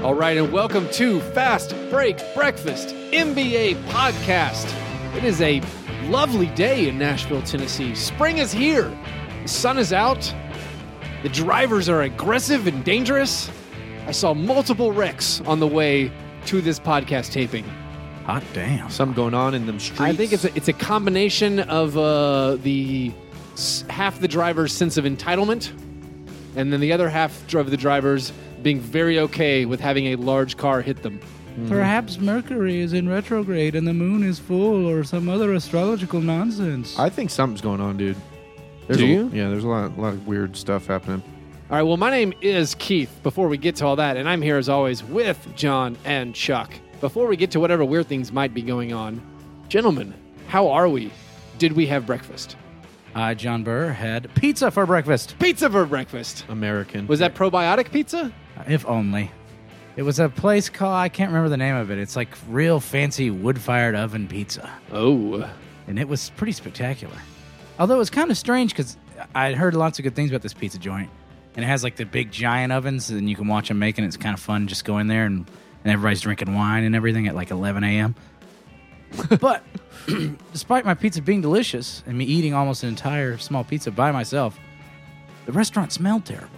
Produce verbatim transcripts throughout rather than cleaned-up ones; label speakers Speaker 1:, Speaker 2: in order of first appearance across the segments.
Speaker 1: All right, and welcome to Fast Break Breakfast N B A podcast. It is a lovely day in Nashville, Tennessee. Spring is here. The sun is out. The drivers are aggressive and dangerous. I saw multiple wrecks on the way to this podcast taping.
Speaker 2: Hot damn.
Speaker 3: Something going on in them streets.
Speaker 1: I think it's a, it's a combination of uh, the half the driver's sense of entitlement and then the other half of the drivers being very okay with having a large car hit them.
Speaker 2: Mm-hmm.
Speaker 4: Perhaps Mercury is in retrograde and the moon is full or some other astrological nonsense.
Speaker 3: I think something's going on, dude. There's
Speaker 1: Do
Speaker 3: a,
Speaker 1: you?
Speaker 3: Yeah, there's a lot, a lot of weird stuff happening.
Speaker 1: All right, well, my name is Keith, before we get to all that, and I'm here as always with John and Chuck. Before we get to whatever weird things might be going on, gentlemen, how are we? Did we have breakfast?
Speaker 4: I, John Burr, had pizza for breakfast.
Speaker 1: Pizza for breakfast.
Speaker 3: American.
Speaker 1: Was that probiotic pizza?
Speaker 4: If only. It was a place called, I can't remember the name of it. It's like real fancy wood-fired oven pizza.
Speaker 1: Oh.
Speaker 4: And it was pretty spectacular. Although it was kind of strange because I'd heard lots of good things about this pizza joint. And it has like the big giant ovens and you can watch them making it. It's kind of fun just going there and, and everybody's drinking wine and everything at like eleven a.m. But despite my pizza being delicious and me eating almost an entire small pizza by myself, the restaurant smelled terrible.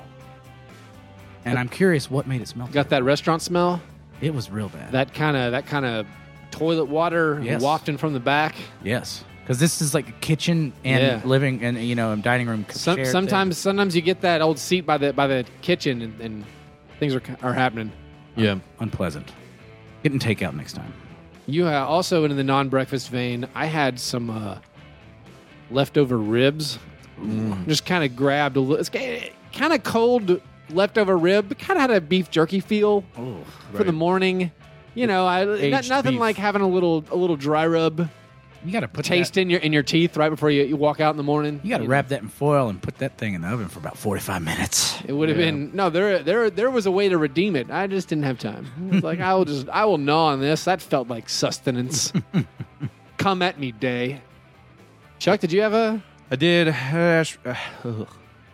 Speaker 4: And I'm curious what made it smell
Speaker 1: Got
Speaker 4: terrible.
Speaker 1: that restaurant smell?
Speaker 4: It was real bad.
Speaker 1: That kind of that kind of toilet water
Speaker 4: Yes.
Speaker 1: wafting from the back?
Speaker 4: Yes. Because this is like a kitchen and
Speaker 1: Yeah.
Speaker 4: living and, you know, dining room.
Speaker 1: Some,
Speaker 4: shared
Speaker 1: sometimes
Speaker 4: thing.
Speaker 1: sometimes you get that old seat by the by the kitchen and, and things are are happening.
Speaker 3: Yeah.
Speaker 4: Unpleasant. Getting takeout next time.
Speaker 1: You uh, also in the non-breakfast vein, I had some uh, leftover ribs. Just kind of grabbed a little. It's kind of cold leftover rib, but kind of had a beef jerky feel
Speaker 4: Oh,
Speaker 1: for the morning. You know, I not,
Speaker 3: Aged
Speaker 1: nothing
Speaker 3: beef.
Speaker 1: like having a little a little dry rub
Speaker 4: you got to put
Speaker 1: taste
Speaker 4: that,
Speaker 1: in your in your teeth right before you, you walk out in the morning.
Speaker 4: You got to
Speaker 1: know.
Speaker 4: wrap that in foil and put that thing in the oven for about forty-five minutes.
Speaker 1: It would have
Speaker 3: Yeah.
Speaker 1: been no. There, there, there was a way to redeem it. I just didn't have time. I was like, I will just, I will gnaw on this. That felt like sustenance. Come at me, day. Chuck, did you have a?
Speaker 3: I did hash, uh, ugh.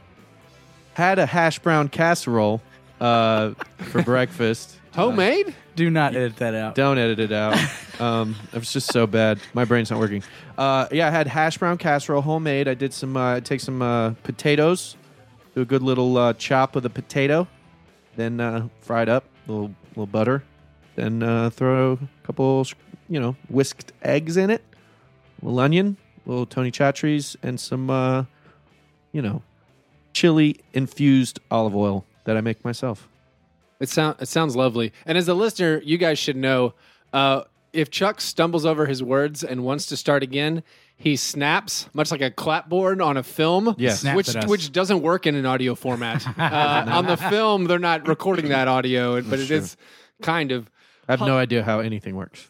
Speaker 3: had a hash brown casserole uh, for breakfast.
Speaker 1: Homemade?
Speaker 4: Do not edit that out.
Speaker 3: Don't edit it out. Um, it was just so bad. My brain's not working. Uh, yeah, I had hash brown casserole, homemade. I did some. Uh, take some uh, potatoes, do a good little uh, chop of the potato, then uh, fry it up, little little butter, then uh, throw a couple, you know, whisked eggs in it, a little onion, little Tony Chachere's, and some, uh, you know, chili infused olive oil that I make myself.
Speaker 1: It sound it sounds lovely. And as a listener, you guys should know uh, if Chuck stumbles over his words and wants to start again, he snaps much like a clapboard on a film.
Speaker 3: Yes.
Speaker 4: Snaps
Speaker 1: which
Speaker 4: at us.
Speaker 1: which doesn't work in an audio format. Uh, on the film, they're not recording that audio, but it is kind of.
Speaker 3: I have no idea how anything works.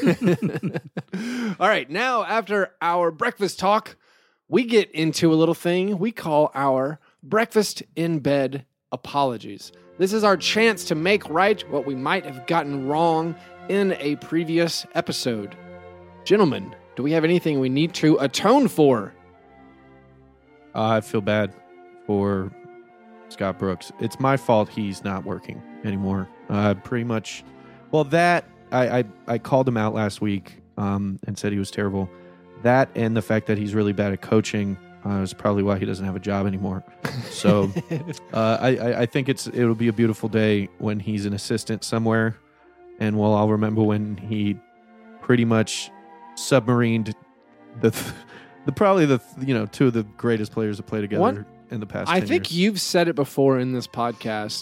Speaker 1: All right, now after our breakfast talk, we get into a little thing we call our breakfast in bed apologies. This is our chance to make right what we might have gotten wrong in a previous episode. Gentlemen, do we have anything we need to atone for?
Speaker 3: Uh, I feel bad for Scott Brooks. It's my fault he's not working anymore. Uh, pretty much. Well, that I, I I called him out last week um, and said he was terrible. That and the fact that he's really bad at coaching uh, is probably why he doesn't have a job anymore. So uh, I, I I think it's it'll be a beautiful day when he's an assistant somewhere, and we'll all remember when he pretty much submarined the the probably the you know two of the greatest players to play together
Speaker 1: One-
Speaker 3: in the past.
Speaker 1: I
Speaker 3: ten
Speaker 1: think
Speaker 3: years.
Speaker 1: you've said it before in this podcast.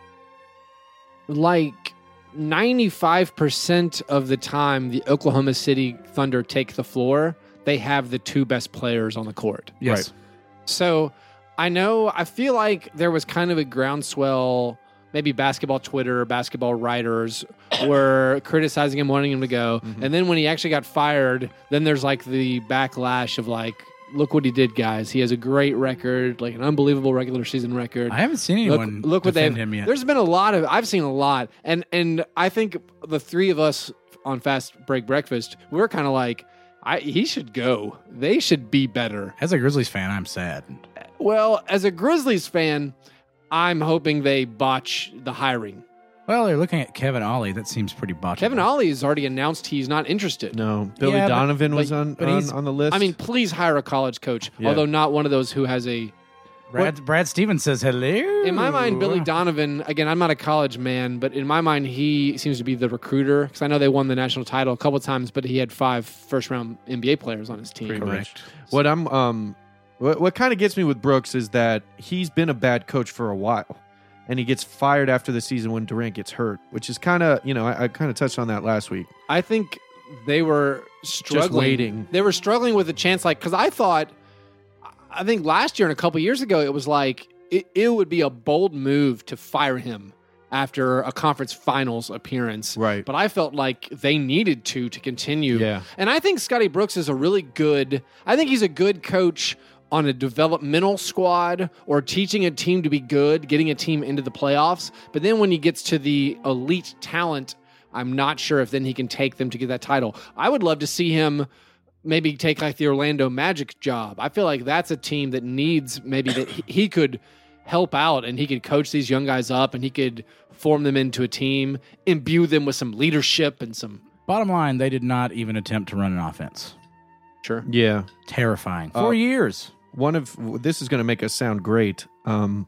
Speaker 1: Like ninety-five percent of the time the Oklahoma City Thunder take the floor, they have the two best players on the court.
Speaker 4: Yes.
Speaker 3: Right.
Speaker 1: So I know, I feel like there was kind of a groundswell, maybe basketball Twitter or basketball writers were criticizing him, wanting him to go.
Speaker 3: Mhm.
Speaker 1: And then when he actually got fired, then there's like the backlash of like, look what he did, guys. He has a great record, like an unbelievable regular season record.
Speaker 4: I haven't seen
Speaker 1: Look,
Speaker 4: anyone
Speaker 1: look what
Speaker 4: defend
Speaker 1: they've.
Speaker 4: him yet.
Speaker 1: There's been a lot of. I've seen a lot, and and I think the three of us on Fast Break Breakfast, we're kind of like, I he should go. They should be better.
Speaker 4: As a Grizzlies fan, I'm sad.
Speaker 1: Well, as a Grizzlies fan, I'm hoping they botch the hiring.
Speaker 4: Well, they're looking at Kevin Ollie. That seems pretty botched.
Speaker 1: Kevin Ollie has already announced he's not interested.
Speaker 3: No, Billy
Speaker 4: Yeah, but-
Speaker 3: Donovan was
Speaker 1: but-
Speaker 3: on
Speaker 4: but
Speaker 3: on,
Speaker 4: he's-
Speaker 3: on the list.
Speaker 1: I mean, please hire a college coach,
Speaker 3: Yeah.
Speaker 1: although not one of those who has a.
Speaker 4: Brad, Brad Stevens says hello.
Speaker 1: In my mind, Billy Donovan, again, I'm not a college man, but in my mind, he seems to be the recruiter because I know they won the national title a couple of times, but he had five first round N B A players on his team.
Speaker 3: pretty
Speaker 4: Correct.
Speaker 3: much. What I'm um, what, what kind of gets me with Brooks is that he's been a bad coach for a while, and he gets fired after the season when Durant gets hurt, which is kind of you know I, I kind of touched on that last week.
Speaker 1: I think they were struggling.
Speaker 3: waiting.
Speaker 1: They were struggling with a chance, like because I thought, I think last year and a couple years ago, it was like it, it would be a bold move to fire him after a conference finals appearance.
Speaker 3: Right.
Speaker 1: But I felt like they needed to to continue.
Speaker 3: Yeah.
Speaker 1: And I think Scotty Brooks is a really good. I think he's a good coach on a developmental squad or teaching a team to be good, getting a team into the playoffs. But then when he gets to the elite talent, I'm not sure if then he can take them to get that title. I would love to see him maybe take like the Orlando Magic job. I feel like that's a team that needs maybe that he, he could help out and he could coach these young guys up and he could form them into a team, imbue them with some leadership and some.
Speaker 4: Bottom line, they did not even attempt to run an offense.
Speaker 1: Sure.
Speaker 3: Yeah.
Speaker 4: Terrifying.
Speaker 3: Uh,
Speaker 4: Four years.
Speaker 3: One of this is going to make us sound great. Um,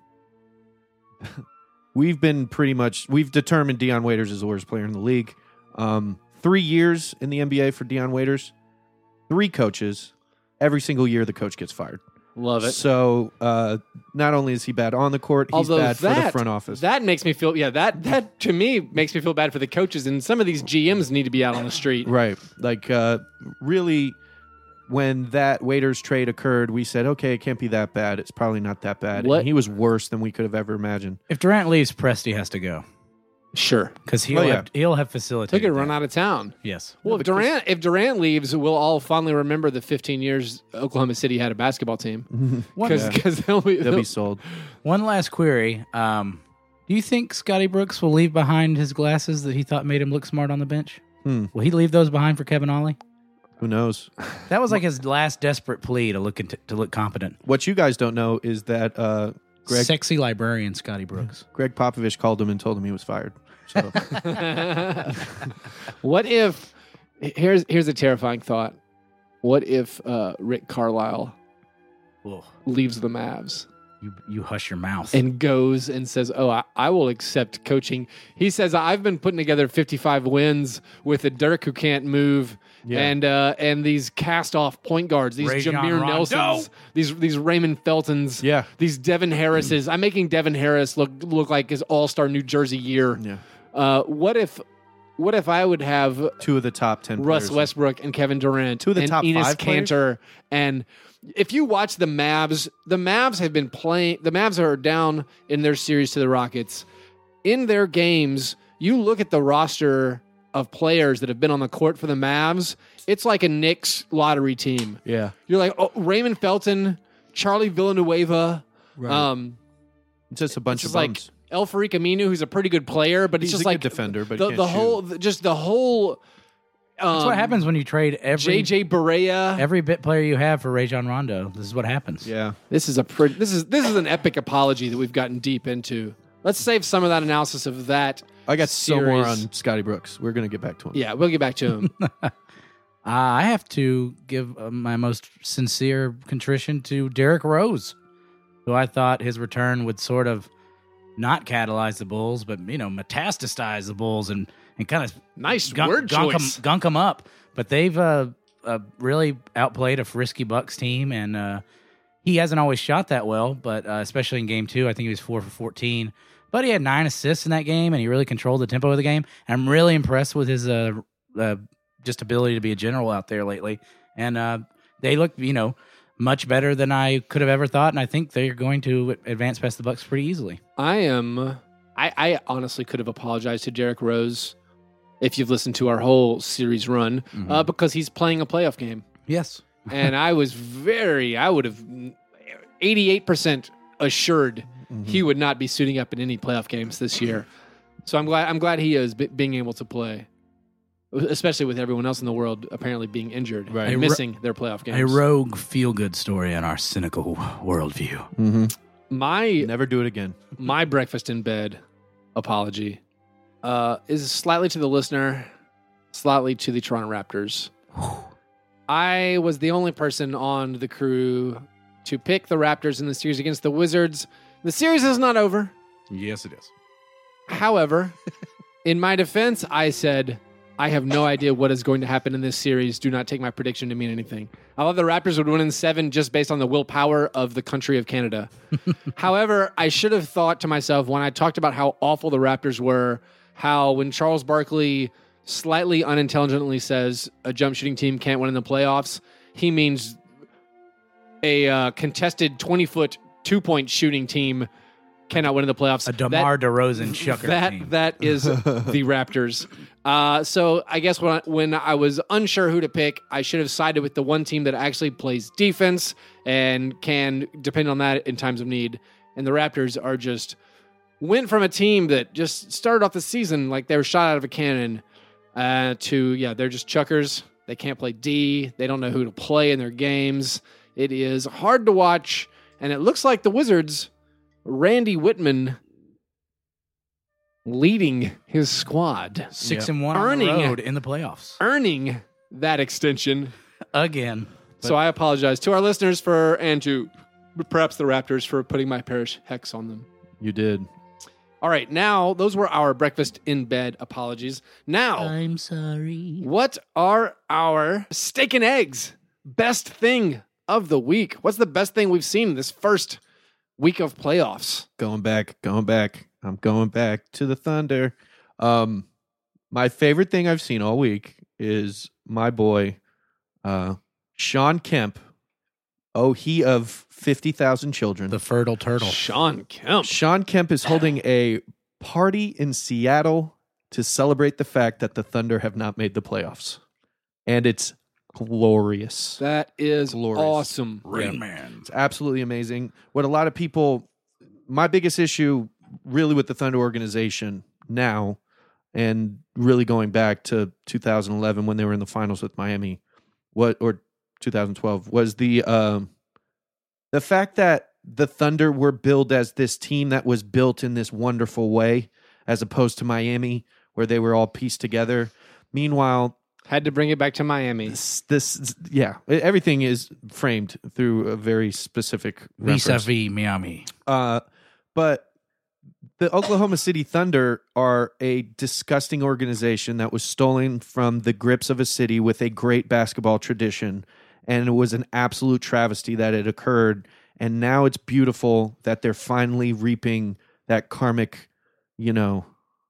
Speaker 3: we've been pretty much we've determined Dion Waiters is the worst player in the league. Um, three years in the N B A for Dion Waiters, three coaches. Every single year, the coach gets fired.
Speaker 1: Love it.
Speaker 3: So uh, not only is he bad on the court, he's
Speaker 1: Although
Speaker 3: bad
Speaker 1: that,
Speaker 3: for the front office.
Speaker 1: That makes me feel, yeah, that that to me makes me feel bad for the coaches. And some of these G Ms need to be out on the street.
Speaker 3: Right. Like, uh, really, when that Waiters trade occurred, we said, okay, it can't be that bad. It's probably not that bad.
Speaker 1: What-
Speaker 3: And he was worse than we could have ever imagined.
Speaker 4: If Durant leaves, Presti has to go
Speaker 1: Sure.
Speaker 4: because he'll
Speaker 3: Oh, yeah.
Speaker 4: have, he'll have
Speaker 1: Took
Speaker 4: facilitated.
Speaker 1: it run
Speaker 4: that.
Speaker 1: out of town.
Speaker 4: Yes.
Speaker 1: Well, if Durant if Durant leaves, we'll all fondly remember the fifteen years Oklahoma City had a basketball team
Speaker 4: One,
Speaker 1: because they'll be,
Speaker 3: They'll be sold.
Speaker 4: one last query. Um, do you think Scotty Brooks will leave behind his glasses that he thought made him look smart on the bench?
Speaker 3: Hmm.
Speaker 4: Will he leave those behind for Kevin Ollie?
Speaker 3: Who knows?
Speaker 4: That was like his last desperate plea to look into, to look competent.
Speaker 3: What you guys don't know is that uh, Greg
Speaker 4: Sexy librarian Scotty Brooks.
Speaker 3: Greg Popovich called him and told him he was fired. So
Speaker 1: What if here's here's a terrifying thought. What if uh, Rick Carlisle
Speaker 4: Whoa.
Speaker 1: leaves the Mavs
Speaker 4: You you hush your mouth.
Speaker 1: and goes and says, "Oh, I, I will accept coaching." He says, "I've been putting together fifty-five wins with a Dirk who can't move,
Speaker 3: Yeah.
Speaker 1: and uh, and these cast-off point guards, these
Speaker 4: Rajon
Speaker 1: Jameer
Speaker 4: Rondo.
Speaker 1: Nelsons, these these Raymond Feltons,
Speaker 3: Yeah.
Speaker 1: these Devin Harrises. I'm making Devin Harris look look like his All-Star New Jersey year.
Speaker 3: yeah,
Speaker 1: Uh, what if what if I would have
Speaker 3: two of the top ten.
Speaker 1: Russ
Speaker 3: players.
Speaker 1: Westbrook and Kevin Durant
Speaker 3: Two of the
Speaker 1: and
Speaker 3: top
Speaker 1: Enes
Speaker 3: five players?
Speaker 1: Kanter. And if you watch the Mavs, the Mavs have been playing. The Mavs are down in their series to the Rockets. In their games, you look at the roster of players that have been on the court for the Mavs. It's like a Knicks lottery team.
Speaker 3: Yeah,
Speaker 1: You're like oh, Raymond Felton, Charlie Villanueva,
Speaker 3: Right.
Speaker 1: um,
Speaker 3: just a bunch
Speaker 1: it's
Speaker 3: of
Speaker 1: just like
Speaker 3: bums.
Speaker 1: El Farik Aminu, who's a pretty good player, but
Speaker 3: He's
Speaker 1: it's just
Speaker 3: a
Speaker 1: like
Speaker 3: good defender, but he
Speaker 1: the,
Speaker 3: can't
Speaker 1: the
Speaker 3: shoot.
Speaker 1: whole, just the whole. Um,
Speaker 4: That's what happens when you trade every
Speaker 1: J J Barea.
Speaker 4: every bit player you have for Rajon Rondo. This is what happens.
Speaker 3: Yeah,
Speaker 1: This is a pretty, this is this is an epic apology that we've gotten deep into. Let's save some of that analysis of that.
Speaker 3: I got so more
Speaker 1: series.
Speaker 3: on Scotty Brooks. We're gonna get back to him.
Speaker 1: Yeah, we'll get back to him.
Speaker 4: Uh, I have to give uh, my most sincere contrition to Derrick Rose, who I thought his return would sort of not catalyze the Bulls, but you know, metastasize the Bulls and and kind of
Speaker 1: Nice
Speaker 4: gunk,
Speaker 1: word
Speaker 4: gunk
Speaker 1: choice.
Speaker 4: them, gunk 'em up. But they've uh, uh, really outplayed a frisky Bucks team, and uh, he hasn't always shot that well, but uh, especially in game two, I think he was four for fourteen. But he had nine assists in that game, and he really controlled the tempo of the game. And I'm really impressed with his uh, uh, just ability to be a general out there lately. And uh, they look, you know, much better than I could have ever thought, and I think they're going to advance past the Bucks pretty easily.
Speaker 1: I am. I, I honestly could have apologized to Derrick Rose if you've listened to our whole series run uh, because he's playing a playoff game,
Speaker 4: Yes.
Speaker 1: and I was very. I would have eighty-eight percent assured he would not be suiting up in any playoff games this year. So I'm glad. I'm glad he is b- being able to play, especially with everyone else in the world apparently being injured
Speaker 3: Right.
Speaker 1: and
Speaker 4: A ro-
Speaker 1: missing their playoff games.
Speaker 4: A rogue feel-good story in our cynical worldview.
Speaker 3: Mm-hmm.
Speaker 1: my
Speaker 3: Never do it again.
Speaker 1: my breakfast in bed apology uh, is slightly to the listener, slightly to the Toronto Raptors. I was the only person on the crew to pick the Raptors in the series against the Wizards. The series is not over.
Speaker 4: Yes, it is.
Speaker 1: However, in my defense, I said, I have no idea what is going to happen in this series. Do not take my prediction to mean anything. I thought the Raptors would win in seven just based on the willpower of the country of Canada. However, I should have thought to myself when I talked about how awful the Raptors were, how when Charles Barkley slightly unintelligently says a jump shooting team can't win in the playoffs, he means a uh, contested twenty-foot two-point shooting team cannot win in the playoffs.
Speaker 4: A DeMar
Speaker 1: that,
Speaker 4: DeRozan chucker
Speaker 1: that,
Speaker 4: team.
Speaker 1: That is the Raptors. Uh, so I guess when I, when I was unsure who to pick, I should have sided with the one team that actually plays defense and can depend on that in times of need. And the Raptors are just went from a team that just started off the season like they were shot out of a cannon uh, to, yeah, they're just chuckers. They can't play D. They don't know who to play in their games. It is hard to watch. And it looks like the Wizards, Randy Whitman leading his squad.
Speaker 4: Six
Speaker 3: Yep.
Speaker 4: and one
Speaker 1: Earning-
Speaker 4: on the road in the playoffs.
Speaker 1: Earning that extension.
Speaker 4: Again.
Speaker 1: So I apologize to our listeners for, and to perhaps the Raptors for putting my parish hex on them.
Speaker 3: You did.
Speaker 1: All right, now those were our breakfast in bed apologies. Now,
Speaker 4: I'm sorry.
Speaker 1: what are our steak and eggs best thing of the week? What's the best thing we've seen this first week of playoffs?
Speaker 3: Going back, going back. I'm going back to the Thunder. Um, my favorite thing I've seen all week is my boy, uh, Sean Kemp. Oh, he of fifty thousand children.
Speaker 4: The fertile turtle.
Speaker 1: Sean Kemp.
Speaker 3: Sean Kemp is holding a party in Seattle to celebrate the fact that the Thunder have not made the playoffs. And it's glorious.
Speaker 1: That is
Speaker 3: Glorious.
Speaker 1: awesome.
Speaker 4: Rain Man.
Speaker 3: It's absolutely amazing. What a lot of people, my biggest issue really with the Thunder organization now, and really going back to two thousand eleven when they were in the finals with Miami, what or two thousand twelve, was the um, the fact that the Thunder were billed as this team that was built in this wonderful way, as opposed to Miami, where they were all pieced together. Meanwhile,
Speaker 1: Had to bring it back to Miami.
Speaker 3: this, this yeah, everything is framed through a very specific reference.
Speaker 4: Vis-a-vis Miami.
Speaker 3: Uh, but the Oklahoma City Thunder are a disgusting organization that was stolen from the grips of a city with a great basketball tradition. And it was an absolute travesty that it occurred. And now it's beautiful that they're finally reaping that karmic, you know,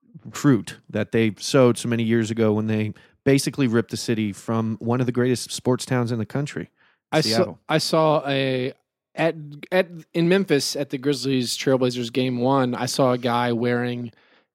Speaker 3: fruit that they sowed so many years ago when they basically ripped the city from one of the greatest sports towns in the country,
Speaker 1: I
Speaker 3: Seattle.
Speaker 1: saw, I saw a at at in Memphis at the Grizzlies Trailblazers game one. I saw a guy wearing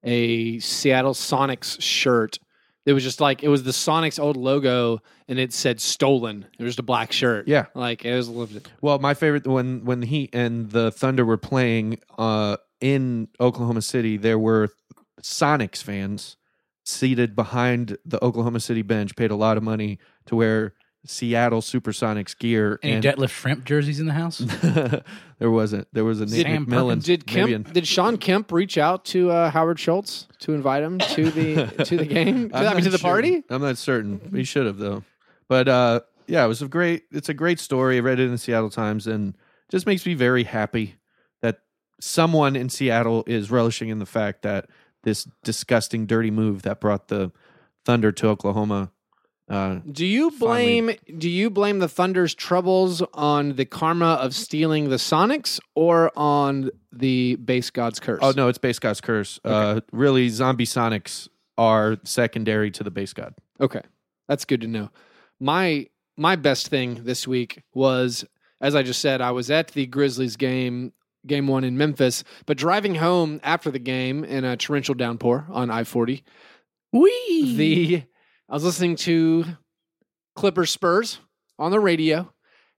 Speaker 1: a Seattle Sonics shirt. It was just like it was the Sonics old logo, and it said "stolen." It was just a black shirt.
Speaker 3: Yeah.
Speaker 1: like it was.
Speaker 3: Well, my favorite when when the Heat and the Thunder were playing uh, in Oklahoma City, there were Sonics fans seated behind the Oklahoma City bench, paid a lot of money to wear Seattle Supersonics gear.
Speaker 4: Any
Speaker 3: and
Speaker 4: Detlef Shrimp jerseys in the house?
Speaker 3: there wasn't. There was a Nate
Speaker 4: Sam
Speaker 3: McMillan.
Speaker 1: Did
Speaker 3: maybe
Speaker 1: Kemp?
Speaker 3: an-
Speaker 1: Did Sean Kemp reach out to uh, Howard Schultz to invite him to the to the game?
Speaker 3: I'm
Speaker 1: I mean, to
Speaker 3: not
Speaker 1: the
Speaker 3: sure.
Speaker 1: party?
Speaker 3: I'm not certain. He should have though. But uh, yeah, it was a great. It's a great story. I read it in the Seattle Times, and just makes me very happy that someone in Seattle is relishing in the fact that this disgusting, dirty move that brought the Thunder to Oklahoma. Uh,
Speaker 1: Do you blame do you blame the Thunder's troubles on the karma of stealing the Sonics or on the base god's curse?
Speaker 3: oh no, it's Base God's curse. Uh, really, Zombie Sonics are secondary to the Base God.
Speaker 1: Okay. That's good to know. My my best thing this week was, as I just said, I was at the Grizzlies game, game one in Memphis, but driving home after the game in a torrential downpour on I forty,
Speaker 4: Wee.
Speaker 1: the I was listening to Clippers Spurs on the radio,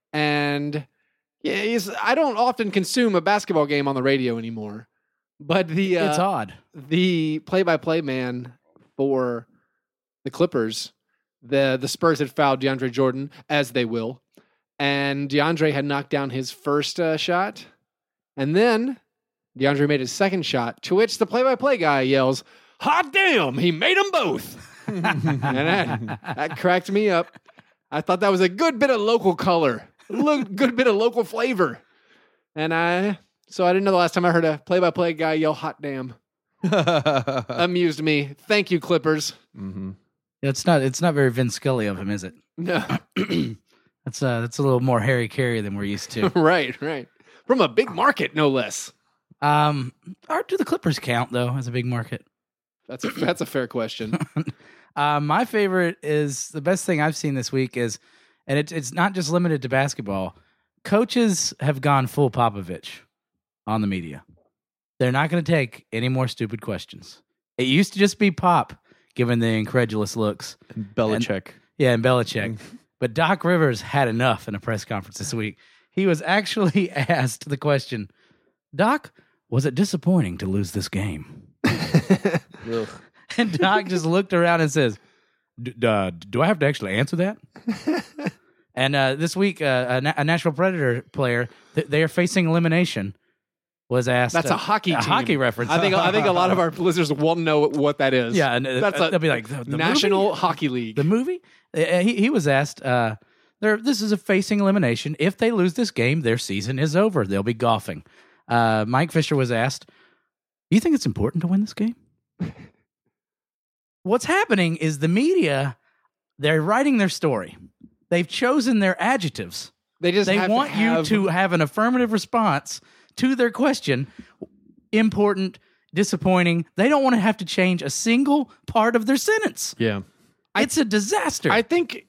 Speaker 1: and yeah, it's- I don't often consume a basketball game on the radio anymore, but the uh,
Speaker 4: It's odd.
Speaker 1: the play-by-play man for the Clippers, the the Spurs had fouled DeAndre Jordan, as they will, and DeAndre had knocked down his first uh, shot, and then DeAndre made his second shot, to which the play-by-play guy yells, hot damn, he made them both. And that, that cracked me up. I thought that was a good bit of local color, a lo- good bit of local flavor. And I, so I didn't know the last time I heard a play-by-play guy yell hot damn. Amused me. Thank you, Clippers.
Speaker 3: Mm-hmm.
Speaker 4: It's not. It's not very Vin Scully of him, is it?
Speaker 1: No.
Speaker 4: That's uh. That's a little more Harry Carey than we're used to.
Speaker 1: Right, right. From a big market, no less.
Speaker 4: Um, or do the Clippers count though as a big market?
Speaker 1: That's a, that's a fair question.
Speaker 4: uh, my favorite is the best thing I've seen this week is, and it's it's not just limited to basketball. Coaches have gone full Popovich on the media. They're not going to take any more stupid questions. It used to just be Pop giving the incredulous looks.
Speaker 3: And Belichick.
Speaker 4: And, yeah, and Belichick. But Doc Rivers had enough in a press conference this week. He was actually asked the question, Doc, was it disappointing to lose this game? And Doc just looked around and says, uh, do I have to actually answer that? And uh, this week, uh, a, Na- a Nashville Predator player, th- they are facing elimination, was asked.
Speaker 1: That's
Speaker 4: uh,
Speaker 1: a hockey
Speaker 4: a
Speaker 1: team.
Speaker 4: hockey reference.
Speaker 1: I think I think a lot of our listeners won't know what that is.
Speaker 4: Yeah, and uh,
Speaker 1: that's a
Speaker 4: they'll be like the, the
Speaker 1: National
Speaker 4: movie?
Speaker 1: Hockey League.
Speaker 4: The movie. Uh, he he was asked. Uh, there, this is a facing elimination. If they lose this game, their season is over. They'll be golfing. Uh, Mike Fisher was asked, "Do you think it's important to win this game?" What's happening is the media. They're writing their story. They've chosen their adjectives.
Speaker 1: They just
Speaker 4: they
Speaker 1: have
Speaker 4: want
Speaker 1: to have...
Speaker 4: you to have an affirmative response to their question. Important, disappointing. They don't want to have to change a single part of their sentence.
Speaker 3: Yeah.
Speaker 4: It's a disaster.
Speaker 1: I think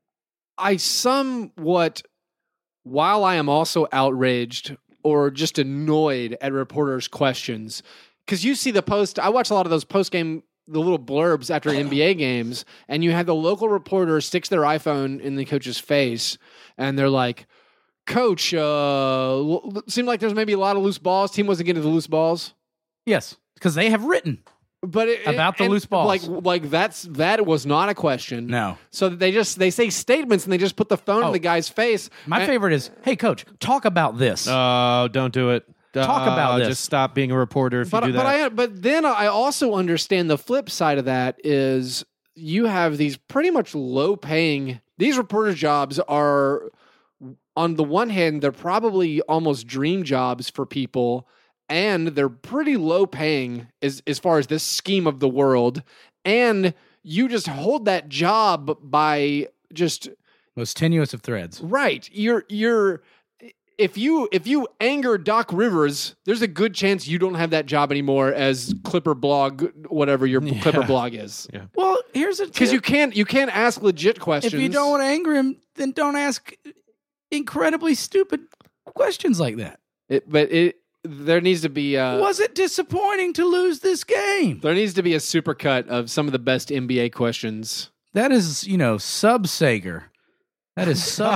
Speaker 1: I somewhat, while I am also outraged or just annoyed at reporters' questions, because you see the post, I watch a lot of those post-game, the little blurbs after N B A games, and you have the local reporter sticks their iPhone in the coach's face, and they're like, Coach, uh, seemed like there's maybe a lot of loose balls. Team wasn't getting the loose balls.
Speaker 4: Yes, because they have written
Speaker 1: but it,
Speaker 4: about the
Speaker 1: and
Speaker 4: loose balls.
Speaker 1: Like, like that's that was not a question.
Speaker 4: No.
Speaker 1: So they just they say statements and they just put the phone
Speaker 4: Oh.
Speaker 1: in the guy's face.
Speaker 4: My
Speaker 1: and,
Speaker 4: favorite is, hey, Coach, talk about this.
Speaker 3: Oh, don't do it.
Speaker 4: Talk
Speaker 3: Uh,
Speaker 4: about this.
Speaker 3: Just stop being a reporter if
Speaker 1: But
Speaker 3: you do
Speaker 1: but
Speaker 3: that.
Speaker 1: I but then I also understand the flip side of that is you have these pretty much low paying. These reporter jobs are, on the one hand, they're probably almost dream jobs for people, and they're pretty low paying as as far as this scheme of the world. And you just hold that job by just
Speaker 4: Most tenuous of threads.
Speaker 1: right. You're you're. If you if you anger Doc Rivers, there's a good chance you don't have that job anymore as Clipper blog, whatever your
Speaker 3: Yeah.
Speaker 1: Clipper blog is.
Speaker 3: Yeah.
Speaker 4: Well, here's a
Speaker 1: Because you
Speaker 4: tip.
Speaker 1: can't you can't ask legit questions.
Speaker 4: If you don't want to anger him, then don't ask incredibly stupid questions like that.
Speaker 1: It, but it there needs to be uh,
Speaker 4: Was it disappointing to lose this game?
Speaker 1: there needs to be a supercut of some of the best N B A questions.
Speaker 4: That is, you know, sub Sager. That is sub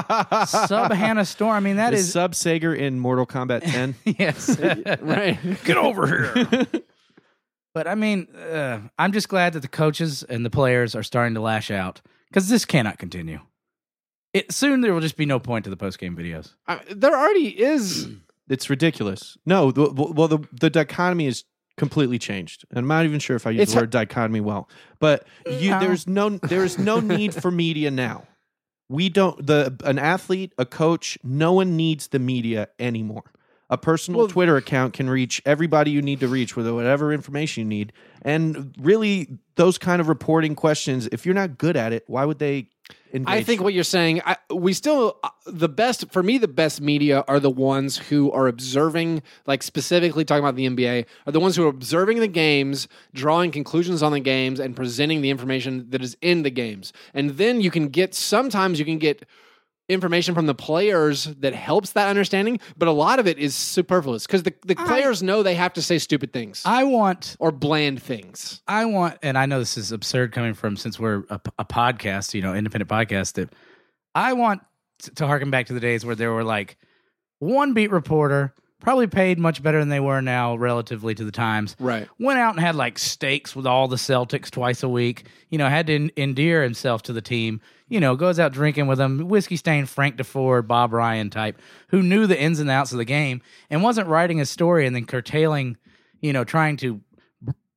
Speaker 4: sub Hannah Storm. I mean, that
Speaker 3: Is
Speaker 4: is
Speaker 3: Sub Sager in Mortal Kombat ten?
Speaker 4: yes.
Speaker 1: Right.
Speaker 4: Get over here. But I mean, uh, I'm just glad that the coaches and the players are starting to lash out because this cannot continue. It soon there will just be no point to the post game videos.
Speaker 1: I, there already is.
Speaker 3: It's ridiculous. No, the, well, the the dichotomy is completely changed. And I'm not even sure if I use
Speaker 1: It's
Speaker 3: the word dichotomy well. But you,
Speaker 4: No.
Speaker 3: there's no there's no need for media now. We don't the an athlete, a coach, no one needs the media anymore. A personal
Speaker 1: Well-
Speaker 3: Twitter account can reach everybody you need to reach with whatever information you need. And really, those kind of reporting questions, if you're not good at it, why would they engage?
Speaker 1: I think what you're saying, I, we still, uh, the best, for me, the best media are the ones who are observing, like specifically talking about the N B A, are the ones who are observing the games, drawing conclusions on the games, and presenting the information that is in the games. And then you can get, sometimes you can get information from the players that helps that understanding, but a lot of it is superfluous because the, the
Speaker 4: I-
Speaker 1: players know they have to say stupid things
Speaker 4: I want
Speaker 1: or bland things.
Speaker 4: I want, and I know this is absurd coming from since we're a, a podcast, you know, independent podcast. That I want t- to harken back to the days where there were like one beat reporter, probably paid much better than they were now relatively to the times.
Speaker 1: Right.
Speaker 4: Went out and had like steaks with all the Celtics twice a week. You know, had to en- endear himself to the team. You know, goes out drinking with them, whiskey stained Frank DeFord, Bob Ryan type, who knew the ins and outs of the game and wasn't writing a story and then curtailing, you know, trying to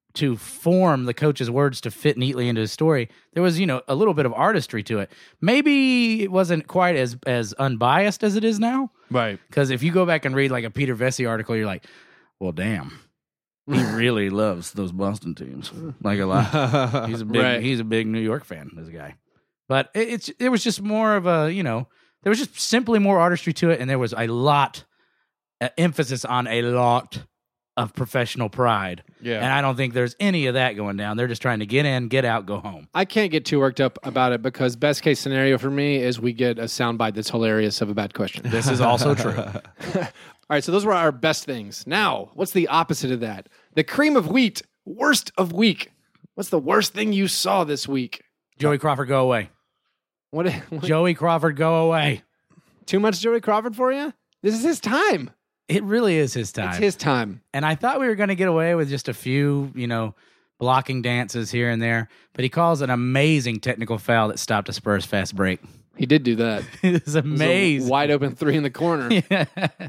Speaker 4: to form the coach's words to fit neatly into his story. There was, you know, a little bit of artistry to it. Maybe it wasn't quite as as unbiased as it is now.
Speaker 3: Right.
Speaker 4: Because if you go back and read like a Peter Vesey article, you're like, well, damn. He really loves those Boston teams, like a lot. He's a big,
Speaker 1: Right.
Speaker 4: he's a big New York fan, this guy. But it, it's it was just more of a, you know, there was just simply more artistry to it, and there was a lot, uh, emphasis on a lot of professional pride.
Speaker 3: Yeah.
Speaker 4: And I don't think there's any of that going down. They're just trying to get in, get out, go home.
Speaker 1: I can't get too worked up about it because best case scenario for me is we get a soundbite that's hilarious of a bad question.
Speaker 4: This is also true.
Speaker 1: All right, so those were our best things. Now, what's the opposite of that? The cream of wheat, worst of week. What's the worst thing you saw this week?
Speaker 4: Joey Crawford, go away.
Speaker 1: What? what
Speaker 4: Joey Crawford, go away.
Speaker 1: too much Joey Crawford for you? This is his time.
Speaker 4: It really is his time.
Speaker 1: It's his time.
Speaker 4: And I thought we were going to get away with just a few, you know, blocking dances here and there. But he calls an amazing technical foul that stopped a Spurs fast break.
Speaker 1: He did do that.
Speaker 4: It was
Speaker 1: It was a
Speaker 4: amazing.
Speaker 1: wide open three in the corner.
Speaker 4: Yeah.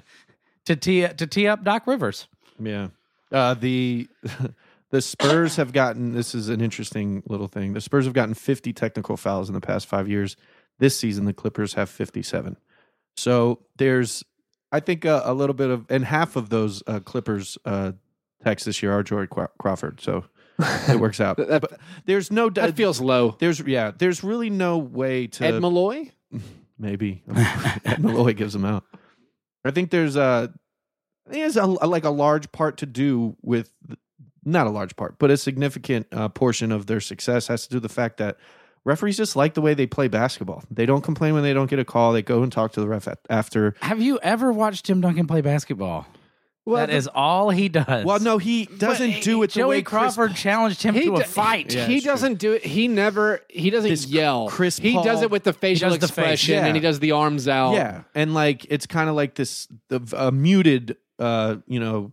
Speaker 4: to tee to tee up Doc Rivers.
Speaker 3: Yeah. Uh, the the Spurs have gotten, this is an interesting little thing. The Spurs have gotten fifty technical fouls in the past five years. This season, the Clippers have fifty-seven. So there's, I think, uh, a little bit of, and half of those uh, Clippers uh, techs this year are Joey Craw- Crawford. So it works out.
Speaker 1: That-
Speaker 3: But there's no,
Speaker 1: That feels low.
Speaker 3: there's, yeah, there's really no way to.
Speaker 1: Ed Malloy?
Speaker 3: Maybe Ed Malloy gives them out. I think there's a, I think there's a, like a large part to do with, not a large part, but a significant uh, portion of their success has to do with the fact that referees just like the way they play basketball. They don't complain when they don't get a call. They go and talk to the ref at, after.
Speaker 4: Have you ever watched Tim Duncan play basketball?
Speaker 1: Well,
Speaker 4: that
Speaker 1: the-
Speaker 4: is all he does.
Speaker 3: Well, no, he doesn't
Speaker 1: But
Speaker 3: do it the
Speaker 4: Joey
Speaker 3: way Chris-
Speaker 4: Crawford challenged him to a
Speaker 1: do-
Speaker 4: fight.
Speaker 3: Yeah,
Speaker 1: he
Speaker 3: it's true.
Speaker 1: doesn't do it. He never. He doesn't
Speaker 3: This
Speaker 1: yell.
Speaker 3: Chris
Speaker 1: he
Speaker 3: Paul-
Speaker 1: does it with the facial
Speaker 4: does the face,
Speaker 1: expression,
Speaker 3: yeah.
Speaker 1: and he does the arms out.
Speaker 3: Yeah, and like it's kind of like this the uh, muted, uh, you know,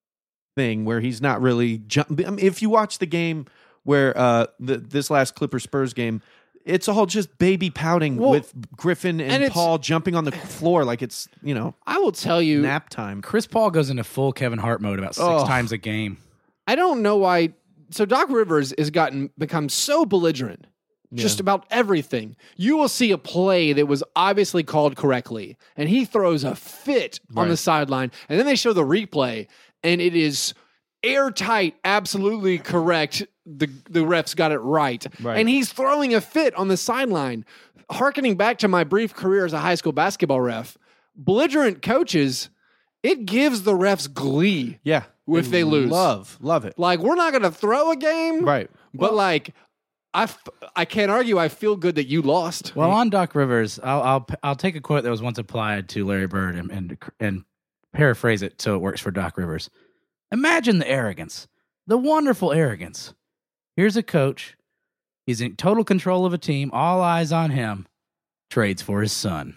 Speaker 3: thing where he's not really. Jump- I mean, if you watch the game where uh, the, this last Clippers Spurs game, it's all just baby pouting
Speaker 1: Well,
Speaker 3: with Griffin and,
Speaker 1: and it's-
Speaker 3: Paul jumping on the floor like it's you know
Speaker 1: I will tell you.
Speaker 3: nap time.
Speaker 4: Chris Paul goes into full Kevin Hart mode about six
Speaker 3: Oh.
Speaker 4: times a game.
Speaker 1: I don't know why. So Doc Rivers has gotten become so belligerent, just about everything. You will see a play that was obviously called correctly, and he throws a fit on the
Speaker 3: Right.
Speaker 1: sideline, and then they show the replay, and it is airtight, absolutely correct. The the refs got it right,
Speaker 3: Right.
Speaker 1: and he's throwing a fit on the sideline. Harkening back to my brief career as a high school basketball ref, belligerent coaches, it gives the refs glee.
Speaker 3: Yeah,
Speaker 1: If they lose.
Speaker 3: love love it.
Speaker 1: Like, we're not going to throw a game,
Speaker 3: Right.
Speaker 1: but like, I, f- I can't argue. I feel good that you lost.
Speaker 4: Well, on Doc Rivers, I'll I'll I'll take a quote that was once applied to Larry Bird and and, and paraphrase it so it works for Doc Rivers. Imagine the arrogance, the wonderful arrogance. Here's a coach. He's in total control of a team. All eyes on him. Trades for his son.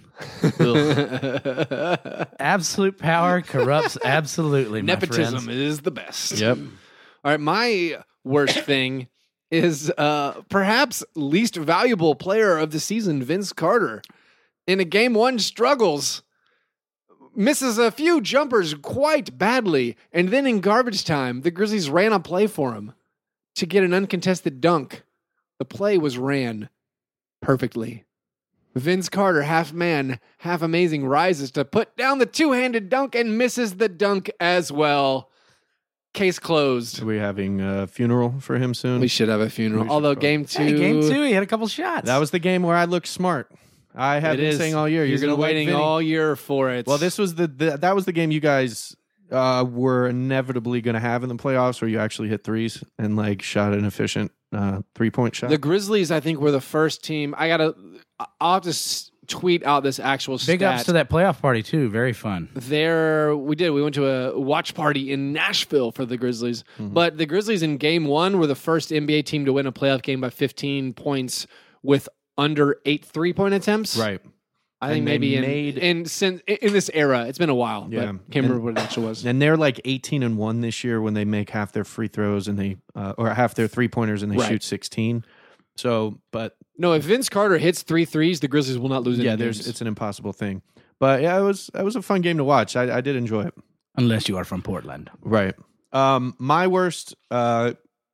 Speaker 4: Absolute power corrupts absolutely. My
Speaker 1: Nepotism
Speaker 4: friends.
Speaker 1: is the best.
Speaker 3: Yep.
Speaker 1: All right, my worst thing is uh, perhaps least valuable player of the season, Vince Carter. In a game one, struggles, misses a few jumpers quite badly, and then in garbage time, the Grizzlies ran a play for him to get an uncontested dunk. The play was ran perfectly. Vince Carter, half man, half amazing, rises to put down the two-handed dunk and misses the dunk as well. Case closed.
Speaker 3: Are we having a funeral for him soon?
Speaker 1: We should have a funeral.
Speaker 3: We should
Speaker 1: Although
Speaker 3: probably-
Speaker 1: game two,
Speaker 4: Hey, game two, he had a couple shots.
Speaker 3: That was the game where I looked smart. I have
Speaker 1: it
Speaker 3: been
Speaker 1: is.
Speaker 3: saying all year.
Speaker 1: You're
Speaker 3: going
Speaker 1: going to waiting all year for it.
Speaker 3: Well, this was the, the that was the game you guys uh, were inevitably going to have in the playoffs, where you actually hit threes and like shot an efficient uh, three point shot.
Speaker 1: the Grizzlies, I think, were the first team. I gotta. I'll have to s- tweet out this actual
Speaker 4: big
Speaker 1: stat.
Speaker 4: ups to that playoff party too. Very fun.
Speaker 1: There, we did. We went to a watch party in Nashville for the Grizzlies.
Speaker 3: Mm-hmm.
Speaker 1: But the Grizzlies in game one were the first N B A team to win a playoff game by fifteen points with under eight three point attempts.
Speaker 3: right.
Speaker 1: I think
Speaker 3: And they
Speaker 1: maybe in,
Speaker 3: made-
Speaker 1: in since in this era. It's been a while.
Speaker 3: Yeah.
Speaker 1: But can't remember what it actually was.
Speaker 3: And they're like eighteen and one this year when they make half their free throws and they uh, or half their three pointers and they
Speaker 1: Right.
Speaker 3: shoot sixteen. So, but
Speaker 1: No, if Vince Carter hits three threes, the Grizzlies will not lose any
Speaker 3: yeah, there's
Speaker 1: games.
Speaker 3: it's an impossible thing. But yeah, it was it was a fun game to watch. I, I did enjoy it.
Speaker 4: Unless you are from Portland.
Speaker 3: Right. Um, my worst. Uh,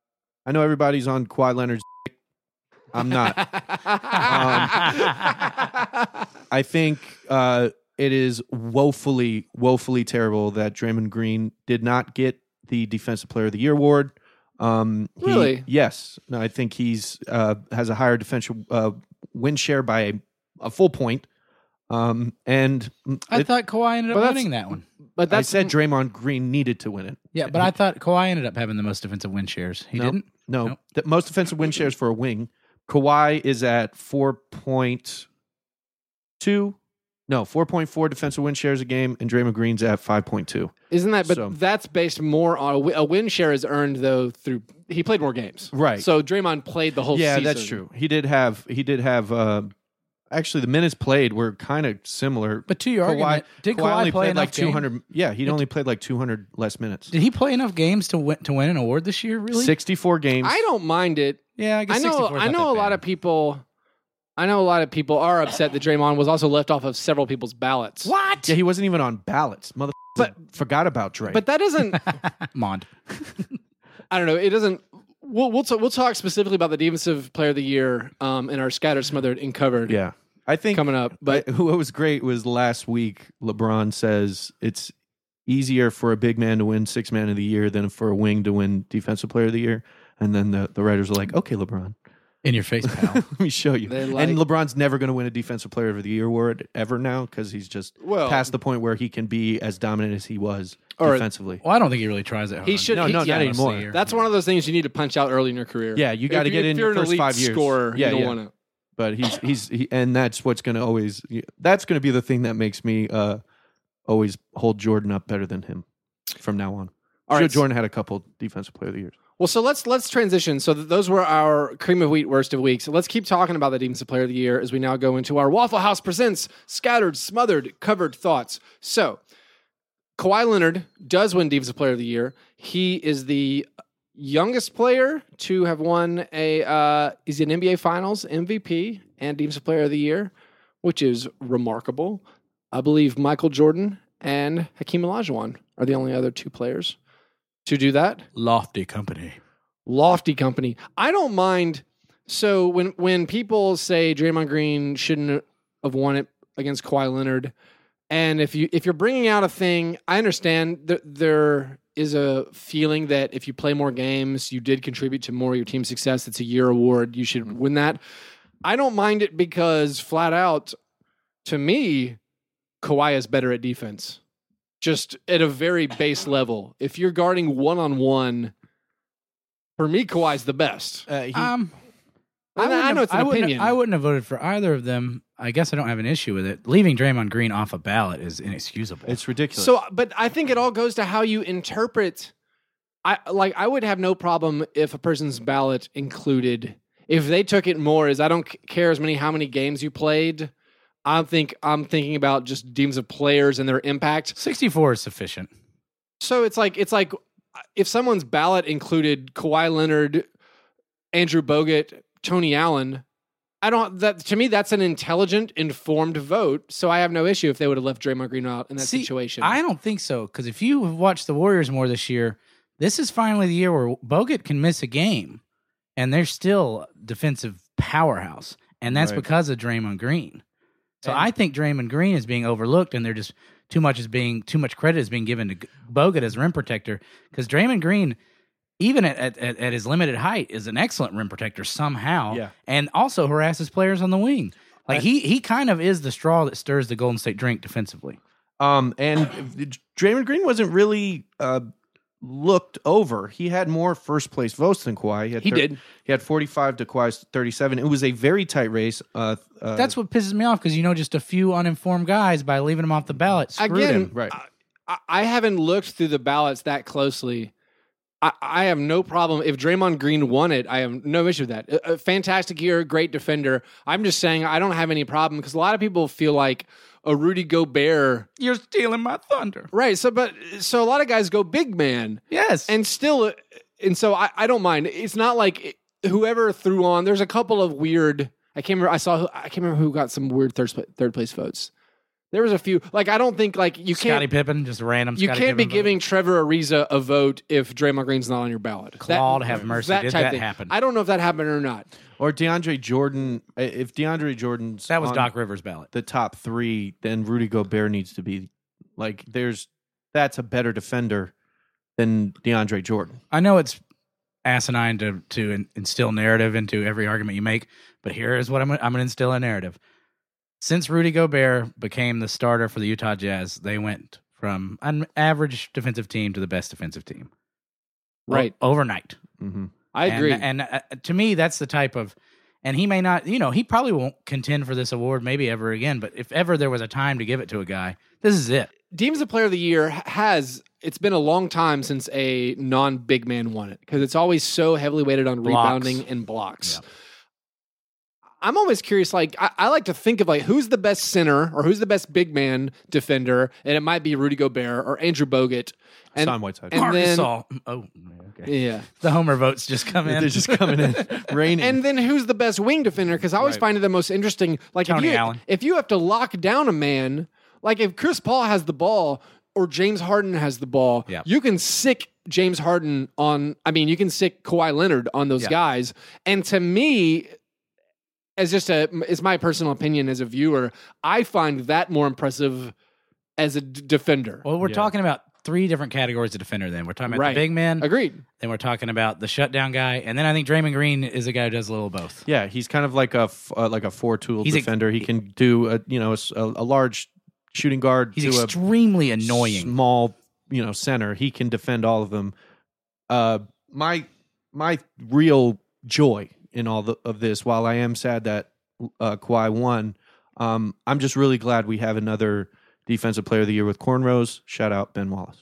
Speaker 3: I know everybody's on Kawhi Leonard's dick. I'm not. um, I think uh, it is woefully, woefully terrible that Draymond Green did not get the Defensive Player of the Year award. Um, he,
Speaker 1: Really?
Speaker 3: Yes. No, I think he's uh, has a higher defensive uh, win share by a, a full point. Um, and
Speaker 4: I
Speaker 3: it,
Speaker 4: thought Kawhi ended
Speaker 1: But
Speaker 4: up
Speaker 1: that's-
Speaker 4: winning that one.
Speaker 1: But
Speaker 3: I
Speaker 1: that's
Speaker 3: said Draymond Green needed to win it.
Speaker 4: Yeah, but I thought Kawhi ended up having the most defensive win shares. He
Speaker 3: No.
Speaker 4: didn't?
Speaker 3: No,
Speaker 4: Nope.
Speaker 3: the most defensive win shares for a wing. Kawhi is at four point two. No, four point four defensive win shares a game, and Draymond Green's at five point two.
Speaker 1: Isn't that? But
Speaker 3: So-
Speaker 1: that's based more on a, wi- a win share is earned though through he played more games,
Speaker 3: Right.
Speaker 1: So Draymond played the whole.
Speaker 3: Yeah,
Speaker 1: season.
Speaker 3: that's true. He did have. He did have. Uh, actually, the minutes played were kind of similar.
Speaker 4: But to your
Speaker 3: Kawhi,
Speaker 4: argument, did Kawhi,
Speaker 3: only
Speaker 4: play
Speaker 3: played
Speaker 4: enough
Speaker 3: like two hundred. Yeah, he only played like two hundred less minutes.
Speaker 4: Did he play enough games to win to win an award this year? Really?
Speaker 3: sixty-four games.
Speaker 1: I don't mind it.
Speaker 4: Yeah, I guess
Speaker 1: I know.
Speaker 4: sixty-four is
Speaker 1: I
Speaker 4: not
Speaker 1: know
Speaker 4: that
Speaker 1: a lot
Speaker 4: bad.
Speaker 1: of people. I know a lot of people are upset that Draymond was also left off of several people's ballots.
Speaker 4: What?
Speaker 3: Yeah, he wasn't even on ballots. Mother.
Speaker 1: But-
Speaker 3: forgot about Dre.
Speaker 1: But that doesn't.
Speaker 4: Mond.
Speaker 1: I don't know. It doesn't. We'll we'll, t- we'll talk specifically about the defensive player of the year um, in our scattered, smothered, and covered
Speaker 3: yeah, I think
Speaker 1: coming up. But
Speaker 3: But what was great was last week, LeBron says it's easier for a big man to win six man of the year than for a wing to win defensive player of the year. And then the, the writers are like, okay, LeBron,
Speaker 4: In your face, pal.
Speaker 3: let me show you.
Speaker 1: They like-
Speaker 3: and LeBron's never going to win a defensive player of the year award ever now because he's just
Speaker 1: Well-
Speaker 3: past the point where he can be as dominant as he was
Speaker 1: Or-
Speaker 3: defensively.
Speaker 4: Well, I don't think he really tries it hard.
Speaker 1: He should-
Speaker 3: No,
Speaker 1: he-
Speaker 3: no,
Speaker 1: yeah,
Speaker 3: not
Speaker 1: most
Speaker 3: anymore.
Speaker 4: of the year.
Speaker 1: that's one of those things you need to punch out early in your career.
Speaker 3: Yeah, you got to
Speaker 1: If
Speaker 3: get
Speaker 1: you-
Speaker 3: in
Speaker 1: if you're
Speaker 3: your
Speaker 1: an
Speaker 3: first
Speaker 1: elite
Speaker 3: five years.
Speaker 1: Scorer,
Speaker 3: yeah,
Speaker 1: you don't
Speaker 3: yeah.
Speaker 1: want to.
Speaker 3: But he's he's he, and that's what's going to always that's going to be the thing that makes me uh, always hold Jordan up better than him from now on.
Speaker 1: All
Speaker 3: Sure,
Speaker 1: right,
Speaker 3: Jordan had a couple defensive player of the years.
Speaker 1: Well, so let's let's transition. So th- those were our cream of wheat worst of week. So let's keep talking about the defensive player of the year as we now go into our Waffle House presents scattered, smothered, covered thoughts. So Kawhi Leonard does win defensive player of the year. He is the youngest player to have won a uh, is an N B A Finals M V P and defensive player of the year, which is remarkable. I believe Michael Jordan and Hakeem Olajuwon are the only other two players to do that.
Speaker 4: Lofty company.
Speaker 1: Lofty company. I don't mind. So when when people say Draymond Green shouldn't have won it against Kawhi Leonard, and if you if you're bringing out a thing, I understand that there is a feeling that if you play more games, you did contribute to more of your team's success. It's a year award. You should win that. I don't mind it because flat out, to me, Kawhi is better at defense. Just at a very base level. If you're guarding one on one, for me, Kawhi's the best.
Speaker 3: Uh, he,
Speaker 4: Um,
Speaker 1: I,
Speaker 4: wouldn't
Speaker 1: I know
Speaker 4: have-
Speaker 1: it's an
Speaker 4: I wouldn't-
Speaker 1: opinion.
Speaker 4: I wouldn't have voted for either of them. I guess I don't have an issue with it. Leaving Draymond Green off a ballot is inexcusable.
Speaker 3: it's ridiculous.
Speaker 1: So, but I think it all goes to how you interpret. I like. I would have no problem if a person's ballot included. If they took it more as I don't c- care as many how many games you played. I think I'm thinking about just teams of players and their impact.
Speaker 4: sixty-four is sufficient.
Speaker 1: So it's like it's like if someone's ballot included Kawhi Leonard, Andrew Bogut, Tony Allen. I don't that to me that's an intelligent, informed vote. So I have no issue if they would have left Draymond Green out in that
Speaker 4: See,
Speaker 1: situation.
Speaker 4: I don't think so, because if you have watched the Warriors more this year, this is finally the year where Bogut can miss a game, and they're still a defensive powerhouse, and that's
Speaker 3: Right.
Speaker 4: because of Draymond Green. So
Speaker 1: And-
Speaker 4: I think Draymond Green is being overlooked, and they're just too much is being too much credit is being given to Bogut as rim protector, because Draymond Green, even at, at, at at his limited height, is an excellent rim protector somehow,
Speaker 3: Yeah.
Speaker 4: and also harasses players on the wing. Like
Speaker 3: I-
Speaker 4: he he kind of is the straw that stirs the Golden State drink defensively.
Speaker 3: Um, and Draymond Green wasn't really uh, looked over. He had more first place votes than Kawhi. He, had
Speaker 1: He did.
Speaker 3: He had forty-five to Kawhi's thirty-seven. It was a very tight race. Uh, uh,
Speaker 4: That's what pisses me off, because you know just a few uninformed guys by leaving them off the ballot screwed
Speaker 1: Again,
Speaker 4: him.
Speaker 3: right.
Speaker 1: I, I haven't looked through the ballots that closely. I, I have no problem if Draymond Green won it. I have no issue with that. A, a fantastic year, great defender. I'm just saying I don't have any problem because a lot of people feel like a Rudy Gobert,
Speaker 4: You're stealing my thunder.
Speaker 1: right? So, but so a lot of guys go big man,
Speaker 4: Yes,
Speaker 1: and still, and so I, I don't mind. It's not like whoever threw on. There's a couple of weird. I can't remember. I saw. I can't remember who got some weird third third place votes. There was a few. Like I don't think like you
Speaker 4: Scottie
Speaker 1: can't.
Speaker 4: Pippen, just random.
Speaker 1: You
Speaker 4: Scottie
Speaker 1: can't be
Speaker 4: Pippen
Speaker 1: giving
Speaker 4: vote.
Speaker 1: Trevor Ariza a vote if Draymond Green's not on your ballot.
Speaker 4: Claude, have mercy. Did
Speaker 1: type
Speaker 4: that
Speaker 1: thing.
Speaker 4: happen?
Speaker 1: I don't know if that happened or not.
Speaker 3: Or DeAndre Jordan. If DeAndre Jordan's
Speaker 4: That was
Speaker 3: on
Speaker 4: Doc Rivers' ballot.
Speaker 3: the top three, then Rudy Gobert needs to be like. There's that's a better defender than DeAndre Jordan.
Speaker 4: I know it's asinine to to in, instill narrative into every argument you make, but here is what I'm I'm going to instill a narrative. Since Rudy Gobert became the starter for the Utah Jazz, they went from an average defensive team to the best defensive team.
Speaker 1: Right.
Speaker 4: O- overnight.
Speaker 3: Mm-hmm.
Speaker 1: I agree.
Speaker 4: And, and uh, to me, that's the type of, and he may not, you know, he probably won't contend for this award maybe ever again, but if ever there was a time to give it to a guy, this is it.
Speaker 1: Defensive Player of the Year has, it's been a long time since a non-big man won it because it's always so heavily weighted on
Speaker 4: Blocks.
Speaker 1: rebounding and blocks.
Speaker 4: Yeah.
Speaker 1: I'm always curious, like, I, I like to think of, like, who's the best center or who's the best big man defender, and it might be Rudy Gobert or Andrew Bogut. And,
Speaker 3: Hassan Whiteside.
Speaker 1: and
Speaker 4: Marc
Speaker 1: then-
Speaker 4: Gasol. Oh, okay.
Speaker 1: yeah.
Speaker 4: The Homer votes just come in.
Speaker 3: They're just coming in, raining.
Speaker 1: And then who's the best wing defender? Because I always
Speaker 3: Right.
Speaker 1: find it the most interesting. Like
Speaker 4: Tony
Speaker 1: if you,
Speaker 4: Allen.
Speaker 1: if you have to lock down a man, like if Chris Paul has the ball or James Harden has the ball,
Speaker 4: Yeah.
Speaker 1: you can sick James Harden on. I mean, you can sick Kawhi Leonard on those
Speaker 4: Yeah.
Speaker 1: guys. And to me, as just a, it's my personal opinion as a viewer, I find that more impressive as a d- defender.
Speaker 4: Well, we're
Speaker 3: Yeah.
Speaker 4: talking about three different categories of defender then. We're talking about
Speaker 1: Right.
Speaker 4: the big man,
Speaker 1: Agreed.
Speaker 4: then we're talking about the shutdown guy, and then I think Draymond Green is a guy who does a little of both.
Speaker 3: yeah, he's kind of like a f- uh, like a four tool
Speaker 4: He's a-
Speaker 3: defender. he can do a you know a, s- a- a large shooting guard
Speaker 4: He's
Speaker 3: to a
Speaker 4: extremely annoying.
Speaker 3: small you know center. He can defend all of them. Uh, my my real joy in all the, of this, while I am sad that uh, Kawhi won, um, I'm just really glad we have another Defensive Player of the Year with cornrows. Shout out Ben Wallace.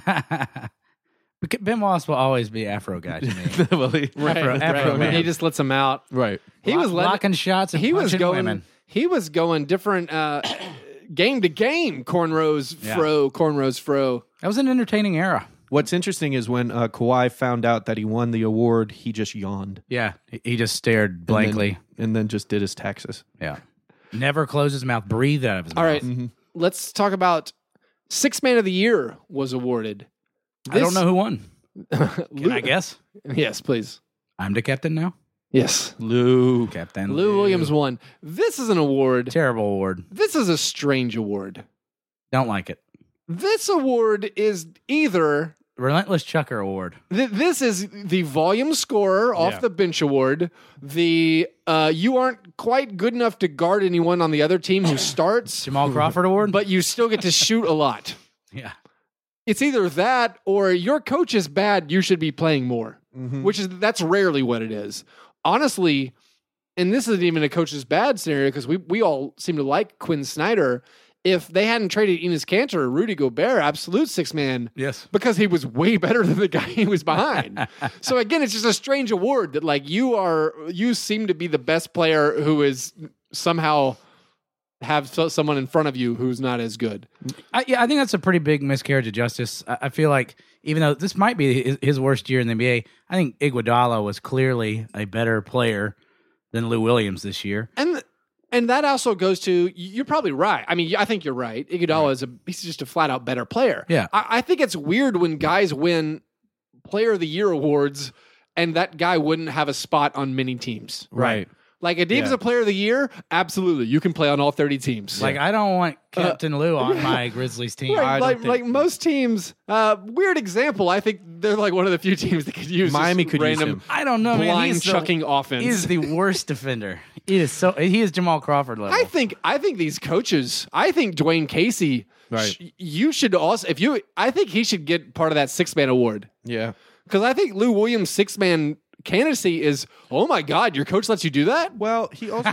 Speaker 4: Ben Wallace will always be Afro guy to me.
Speaker 3: Well, he-
Speaker 1: Right.
Speaker 4: Afro-
Speaker 1: right.
Speaker 4: Afro man.
Speaker 1: He just lets him out.
Speaker 3: right.
Speaker 1: He was letting,
Speaker 4: blocking shots and
Speaker 1: he was
Speaker 4: punching
Speaker 1: going
Speaker 4: women.
Speaker 1: he was going different uh game to game cornrows
Speaker 4: Yeah.
Speaker 1: fro cornrows fro
Speaker 4: That was an entertaining era.
Speaker 3: What's interesting is when uh, Kawhi found out that he won the award, he just yawned
Speaker 4: Yeah, he- he just stared
Speaker 3: and then-
Speaker 4: blankly.
Speaker 3: and then just did his taxes.
Speaker 4: Yeah, never closed his mouth, breathed out of his
Speaker 1: all
Speaker 4: mouth.
Speaker 1: right
Speaker 3: Mm-hmm.
Speaker 1: let's talk about six man of the year was awarded.
Speaker 4: I don't know who won.
Speaker 1: who
Speaker 4: Can I guess?
Speaker 1: yes please
Speaker 4: I'm the captain now.
Speaker 1: yes
Speaker 3: Lou.
Speaker 4: Captain
Speaker 1: Lou Williams won. This is an award.
Speaker 4: Terrible award.
Speaker 1: This is a strange award.
Speaker 4: Don't like it.
Speaker 1: This award is either
Speaker 4: Relentless Chucker Award.
Speaker 1: Th- this is the volume scorer off
Speaker 3: Yeah.
Speaker 1: the bench award. The uh, you aren't quite good enough to guard anyone on the other team who starts,
Speaker 4: Jamal Crawford Award.
Speaker 1: but you still get to shoot a lot.
Speaker 4: yeah,
Speaker 1: It's either that or your coach is bad. You should be playing more,
Speaker 3: Mhm.
Speaker 1: which is that's rarely what it is. Honestly, and this isn't even a coach's bad scenario because we we all seem to like Quinn Snyder. If they hadn't traded Enes Kanter or Rudy Gobert, absolute six man.
Speaker 4: yes.
Speaker 1: Because he was way better than the guy he was behind. So again, it's just a strange award that like you are, you seem to be the best player who is somehow have so, someone in front of you who's not as good.
Speaker 4: I, yeah, I think that's a pretty big miscarriage of justice. I, I feel like even though this might be his, his worst year in the N B A, I think Iguodala was clearly a better player than Lou Williams this year.
Speaker 1: And and that also goes to, you're probably right. I mean, I think you're right. Iguodala is a, he's just a flat out better player.
Speaker 4: Yeah.
Speaker 1: I, I think it's weird when guys win player of the year awards and that guy wouldn't have a spot on many teams.
Speaker 3: Right.
Speaker 1: Like a Dave's
Speaker 3: Yeah.
Speaker 1: a player of the year, absolutely. You can play on all thirty teams.
Speaker 4: Like, I don't want Captain Lou on my Grizzlies team.
Speaker 1: Right,
Speaker 3: I don't
Speaker 1: like,
Speaker 3: think-
Speaker 1: like most teams, uh, weird example. I think they're like one of the few teams that could use
Speaker 3: Miami
Speaker 1: this
Speaker 3: could use
Speaker 1: random
Speaker 3: him.
Speaker 4: I don't know, man.
Speaker 1: blind
Speaker 4: He's the-
Speaker 1: chucking offense.
Speaker 4: He is the worst defender. He is so. He is Jamal Crawford level.
Speaker 1: I think I think these coaches. I think Dwayne Casey.
Speaker 3: Right.
Speaker 1: sh- you should also if you. I think he should get part of that six man award
Speaker 3: Yeah.
Speaker 1: because I think Lou Williams' six man candidacy is. Oh my God, your coach lets you do that.
Speaker 3: Well, he also.
Speaker 1: Well,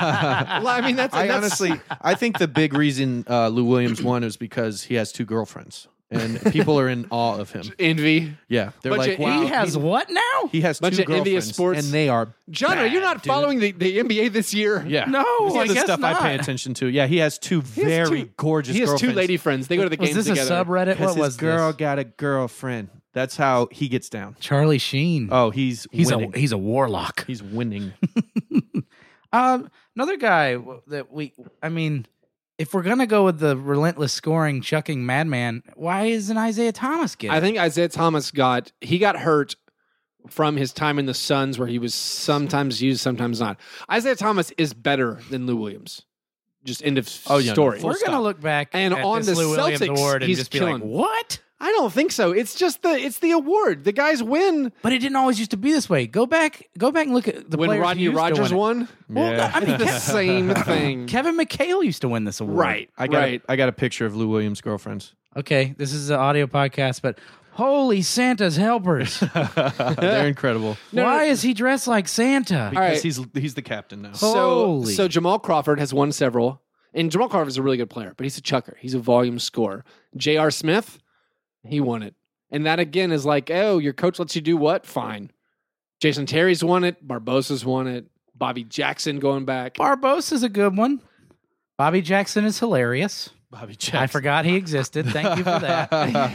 Speaker 1: I mean, that's.
Speaker 3: I
Speaker 1: that's,
Speaker 3: honestly, I think the big reason uh, Lou Williams won is because he has two girlfriends, and people are in awe of him.
Speaker 1: envy.
Speaker 3: Yeah, they're
Speaker 1: Bunch
Speaker 3: like,
Speaker 1: of-
Speaker 3: wow,
Speaker 4: he has what now?
Speaker 3: he has
Speaker 1: bunch
Speaker 3: two
Speaker 1: of envious
Speaker 3: girlfriends,
Speaker 1: sports-
Speaker 3: and they are
Speaker 1: John, are you
Speaker 3: bad,
Speaker 1: not
Speaker 3: dude.
Speaker 1: following the, the N B A this year?
Speaker 3: Yeah,
Speaker 4: No,
Speaker 3: This is
Speaker 4: I
Speaker 3: the
Speaker 4: guess
Speaker 3: stuff I pay
Speaker 4: not.
Speaker 3: attention to. Yeah, he has two
Speaker 1: He has
Speaker 3: very
Speaker 1: two-
Speaker 3: gorgeous.
Speaker 1: He has two
Speaker 3: girlfriends.
Speaker 1: lady friends. They go to the
Speaker 4: Was
Speaker 1: games
Speaker 4: this a
Speaker 1: together.
Speaker 4: subreddit?
Speaker 3: Because
Speaker 4: What
Speaker 3: his
Speaker 4: was
Speaker 3: girl
Speaker 4: this?
Speaker 3: got a girlfriend. That's how he gets down.
Speaker 4: Charlie Sheen.
Speaker 3: Oh, he's
Speaker 4: he's
Speaker 3: winning.
Speaker 4: a he's a warlock.
Speaker 3: he's winning.
Speaker 4: Um, another guy that we, I mean, if we're gonna go with the relentless scoring, chucking madman, why isn't Isaiah Thomas getting?
Speaker 1: I think Isaiah Thomas got he got hurt from his time in the Suns, where he was sometimes used, sometimes not. Isaiah Thomas is better than Lou Williams. Just end of
Speaker 3: Oh, yeah,
Speaker 1: story.
Speaker 3: full
Speaker 4: We're gonna look back
Speaker 1: And
Speaker 4: at
Speaker 1: on
Speaker 4: this
Speaker 1: the
Speaker 4: Lou Williams
Speaker 1: Celtics,
Speaker 4: award and
Speaker 1: he's
Speaker 4: just be
Speaker 1: killing.
Speaker 4: like, what?
Speaker 1: I don't think so. It's just the it's the award. The guys win
Speaker 4: But it didn't always used to be this way. Go back, go back and look at the
Speaker 1: when
Speaker 4: players who
Speaker 1: Rodney
Speaker 4: used to
Speaker 1: Rogers
Speaker 4: win it.
Speaker 1: won.
Speaker 4: Well,
Speaker 3: Yeah.
Speaker 4: I mean,
Speaker 1: The
Speaker 4: Kev-
Speaker 1: same thing.
Speaker 4: Kevin McHale used to win this award.
Speaker 1: Right.
Speaker 3: I got
Speaker 1: right.
Speaker 3: a, I got a picture of Lou Williams' girlfriends.
Speaker 4: Okay, this is an audio podcast, but holy Santa's helpers!
Speaker 3: They're incredible
Speaker 1: No,
Speaker 4: Why
Speaker 1: no.
Speaker 4: is he dressed like Santa?
Speaker 3: because
Speaker 1: right.
Speaker 3: he's he's the captain now.
Speaker 1: So,
Speaker 4: Holy.
Speaker 1: so Jamal Crawford has won several, and Jamal Crawford is a really good player, but he's a chucker. He's a volume scorer. J R. Smith, he won it, and that again is like, oh, your coach lets you do what? Fine. Jason Terry's won it. Barbosa's won it. Bobby Jackson going back.
Speaker 4: Barbosa's a good one. Bobby Jackson is hilarious.
Speaker 3: Bobby Jackson.
Speaker 4: I forgot he existed. Thank you for that.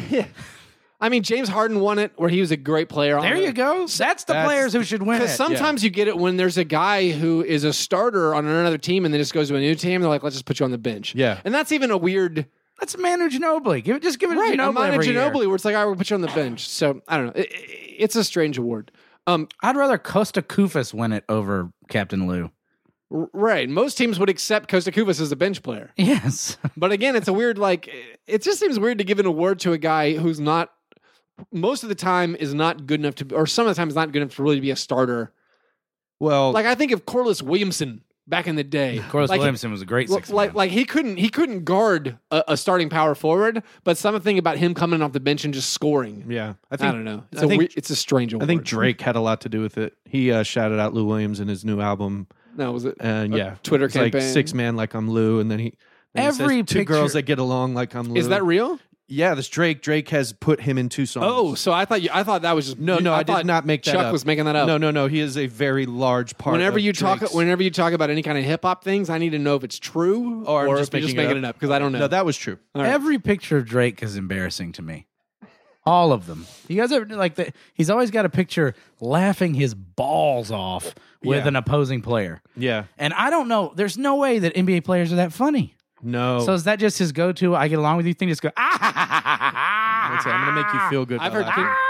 Speaker 1: I mean, James Harden won it, where he was a great player. on
Speaker 4: There
Speaker 1: it.
Speaker 4: you go. That's the
Speaker 3: That's-
Speaker 4: players who should win it.
Speaker 1: Because sometimes you get it when there's a guy who is a starter on another team and then just goes to a new team. They're like, let's just put you on the bench.
Speaker 3: Yeah.
Speaker 1: And that's even a weird.
Speaker 4: That's Manu Ginobili. Give it, just give it
Speaker 1: Right.
Speaker 4: to
Speaker 1: I'm
Speaker 4: Ginobili
Speaker 1: on a
Speaker 4: every
Speaker 1: Ginobili
Speaker 4: year.
Speaker 1: where it's like, I will put you on the bench. So I don't know. It, it- it's a strange award. Um,
Speaker 4: I'd rather Costa Kufis win it over Captain Lou.
Speaker 1: r- right. Most teams would accept Costa Kuvas as a bench player.
Speaker 4: Yes.
Speaker 1: But again, it's a weird, like, it just seems weird to give an award to a guy who's not, most of the time, is not good enough to, or some of the time is not good enough to really be a starter.
Speaker 3: Well,
Speaker 1: Like, I think of Corliss Williamson back in the day.
Speaker 4: Corliss
Speaker 1: like,
Speaker 4: Williamson was a great
Speaker 1: L-
Speaker 4: six
Speaker 1: like
Speaker 4: man.
Speaker 1: like he couldn't he couldn't guard a, a starting power forward, but something about him coming off the bench and just scoring.
Speaker 3: yeah. I
Speaker 1: I,
Speaker 3: think
Speaker 1: don't know. It's
Speaker 3: I
Speaker 1: a
Speaker 3: think-
Speaker 1: weird, it's a strange
Speaker 3: I
Speaker 1: award.
Speaker 3: think Drake had a lot to do with it. He uh, shouted out Lou Williams in his new album,
Speaker 1: No, was it?
Speaker 3: and
Speaker 1: A
Speaker 3: yeah,
Speaker 1: Twitter
Speaker 3: it's like
Speaker 1: campaign.
Speaker 3: six man like I'm Lou, and then he then he
Speaker 4: Every
Speaker 3: says, two
Speaker 4: picture-
Speaker 3: girls that get along like I'm Lou.
Speaker 1: Is that real?
Speaker 3: Yeah, this Drake. Drake has put him in two songs.
Speaker 1: Oh, so I thought you, I thought that was just
Speaker 3: no, no, I,
Speaker 1: thought
Speaker 3: did not make that
Speaker 1: Chuck
Speaker 3: up.
Speaker 1: was making that up.
Speaker 3: No, no, no. He is a very large part.
Speaker 1: Whenever
Speaker 3: of
Speaker 1: you talk,
Speaker 3: Drake's-
Speaker 1: whenever you talk about any kind of hip hop things, I need to know if it's true
Speaker 3: or, I'm
Speaker 1: or
Speaker 3: just
Speaker 1: if you're
Speaker 3: making,
Speaker 1: just making it up because I don't know.
Speaker 3: No, that was true.
Speaker 1: All right.
Speaker 4: Every picture of Drake is embarrassing to me. All of them. You guys ever like the, he's always got a picture laughing his balls off with
Speaker 3: Yeah.
Speaker 4: an opposing player.
Speaker 3: Yeah.
Speaker 4: And I don't know, there's no way that N B A players are that funny.
Speaker 3: No.
Speaker 4: So is that just his go-to? I get along with you thing. Just go. Ah,
Speaker 3: That's it. I'm gonna make you feel good.
Speaker 1: I've
Speaker 3: by
Speaker 1: heard
Speaker 3: laughing.
Speaker 1: Ken-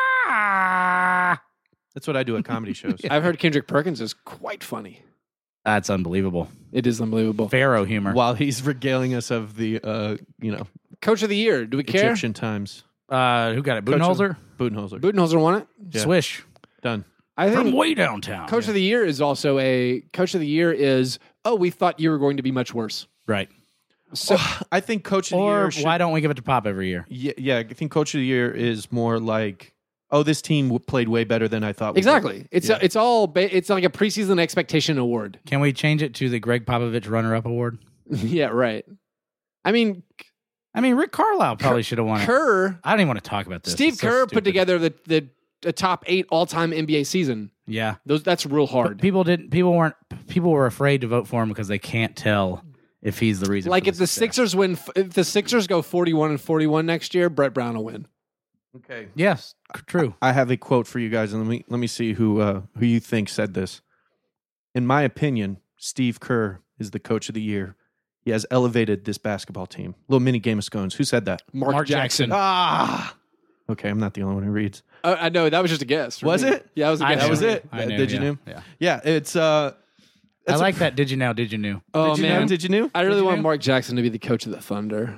Speaker 4: ah.
Speaker 3: That's what I do at comedy shows.
Speaker 1: I've heard Kendrick Perkins is quite funny.
Speaker 4: That's unbelievable.
Speaker 1: It is unbelievable.
Speaker 4: Pharaoh humor.
Speaker 3: While he's regaling us of the, uh, you know,
Speaker 1: Coach of the year. Do we care?
Speaker 3: Egyptian times.
Speaker 4: Uh, who got it?
Speaker 3: Coach of-
Speaker 4: Budenholzer?
Speaker 3: Budenholzer.
Speaker 1: Budenholzer won it.
Speaker 3: Yeah.
Speaker 4: Swish.
Speaker 3: Done.
Speaker 1: I
Speaker 4: From
Speaker 1: think
Speaker 4: way downtown.
Speaker 1: Coach of the year is also a coach of the year is. Oh, we thought you were going to be much worse.
Speaker 4: Right.
Speaker 1: So
Speaker 3: I think coach of the
Speaker 4: Or
Speaker 3: year. Should,
Speaker 4: why don't we give it to Pop every year?
Speaker 3: yeah, yeah, I think coach of the year is more like, oh, this team w- played way better than I thought. we
Speaker 1: exactly, it's
Speaker 3: Yeah.
Speaker 1: it's all ba- it's like a preseason expectation award.
Speaker 4: Can we change it to the Greg Popovich runner-up award?
Speaker 1: Yeah, right. I mean,
Speaker 4: I mean, Rick Carlisle probably should have won it.
Speaker 1: Kerr,
Speaker 4: I don't even want to talk about this.
Speaker 1: Steve
Speaker 4: It's so
Speaker 1: Kerr put
Speaker 4: stupid.
Speaker 1: together the the, the top eight all time N B A season.
Speaker 4: Yeah.
Speaker 1: Those that's real
Speaker 4: But
Speaker 1: hard.
Speaker 4: people didn't. People weren't. People were afraid to vote for him because they can't tell if he's the reason.
Speaker 1: Like
Speaker 4: for
Speaker 1: if the
Speaker 4: success.
Speaker 1: Sixers win, if the Sixers go forty one and forty one next year, Brett Brown will win.
Speaker 3: Okay.
Speaker 4: Yes, c- true.
Speaker 3: I have a quote for you guys, and let me let me see who uh, who you think said this. In my opinion, Steve Kerr is the coach of the year. He has elevated this basketball team. Little mini game of scones. Who said that?
Speaker 1: Mark,
Speaker 4: Mark
Speaker 1: Jackson.
Speaker 4: Jackson.
Speaker 3: Ah. Okay, I'm not the only one who reads.
Speaker 1: Uh, I know that was just a guess. for
Speaker 3: Was
Speaker 1: me.
Speaker 3: it?
Speaker 1: Yeah, that was a
Speaker 4: I
Speaker 1: guess.
Speaker 3: That was
Speaker 1: for me.
Speaker 3: it.
Speaker 4: I knew,
Speaker 3: Did you
Speaker 4: yeah,
Speaker 3: know?
Speaker 4: Yeah.
Speaker 3: Yeah, it's uh.
Speaker 4: I
Speaker 3: it's a-
Speaker 4: like that. Did you know? Did you knew?
Speaker 1: Oh
Speaker 3: did you
Speaker 1: man,
Speaker 3: know? Did you know?
Speaker 1: I really
Speaker 4: Did you
Speaker 1: want
Speaker 4: know?
Speaker 1: Mark Jackson to be the coach of the Thunder.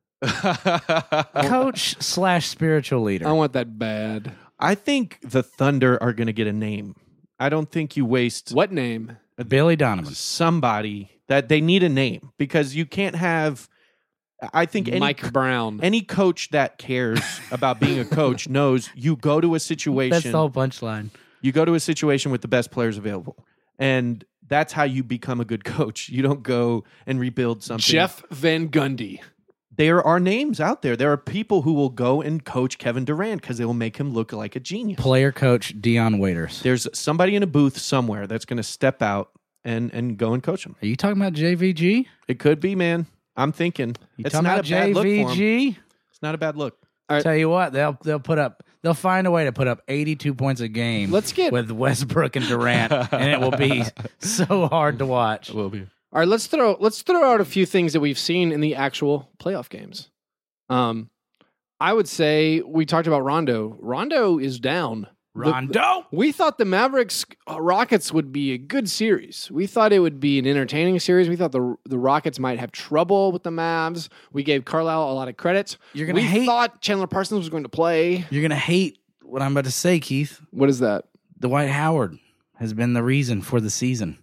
Speaker 4: Coach slash spiritual leader.
Speaker 1: I want that bad.
Speaker 3: I think the Thunder are going to get a name. I don't think you waste
Speaker 1: What name?
Speaker 4: Billy Donovan.
Speaker 3: somebody that they need a name because you can't have. I think any
Speaker 1: Mike Brown.
Speaker 3: any coach that cares about being a coach knows you go to a situation.
Speaker 4: That's the whole punchline.
Speaker 3: You go to a situation with the best players available, and that's how you become a good coach. You don't go and rebuild something.
Speaker 1: Jeff Van Gundy.
Speaker 3: There are names out there. There are people who will go and coach Kevin Durant because they will make him look like a genius.
Speaker 4: Player coach Dion Waiters.
Speaker 3: There's somebody in a booth somewhere that's going to step out and and go and coach him.
Speaker 4: Are you talking about J V G?
Speaker 3: It could be, man. I'm thinking
Speaker 4: You
Speaker 3: it's
Speaker 4: talking
Speaker 3: not
Speaker 4: about
Speaker 3: a bad look for him.
Speaker 4: J V G?
Speaker 3: It's not a bad look.
Speaker 1: All right.
Speaker 4: Tell you what, they'll they'll put up they'll find a way to put up eighty-two points a game.
Speaker 1: Let's get-
Speaker 4: with Westbrook and Durant, and it will be so hard to watch.
Speaker 3: It will be.
Speaker 1: All right, let's throw let's throw out a few things that we've seen in the actual playoff games. Um, I would say we talked about Rondo. Rondo is down.
Speaker 4: Rondo.
Speaker 1: The, we thought the Mavericks uh, Rockets would be a good series. We thought it would be an entertaining series. We thought the the Rockets might have trouble with the Mavs. We gave Carlisle a lot of credit.
Speaker 4: You're gonna
Speaker 1: we
Speaker 4: hate-
Speaker 1: thought Chandler Parsons was going to play.
Speaker 4: You're gonna hate what I'm about to say, Keith.
Speaker 1: What is that?
Speaker 4: Dwight Howard has been the reason for the season.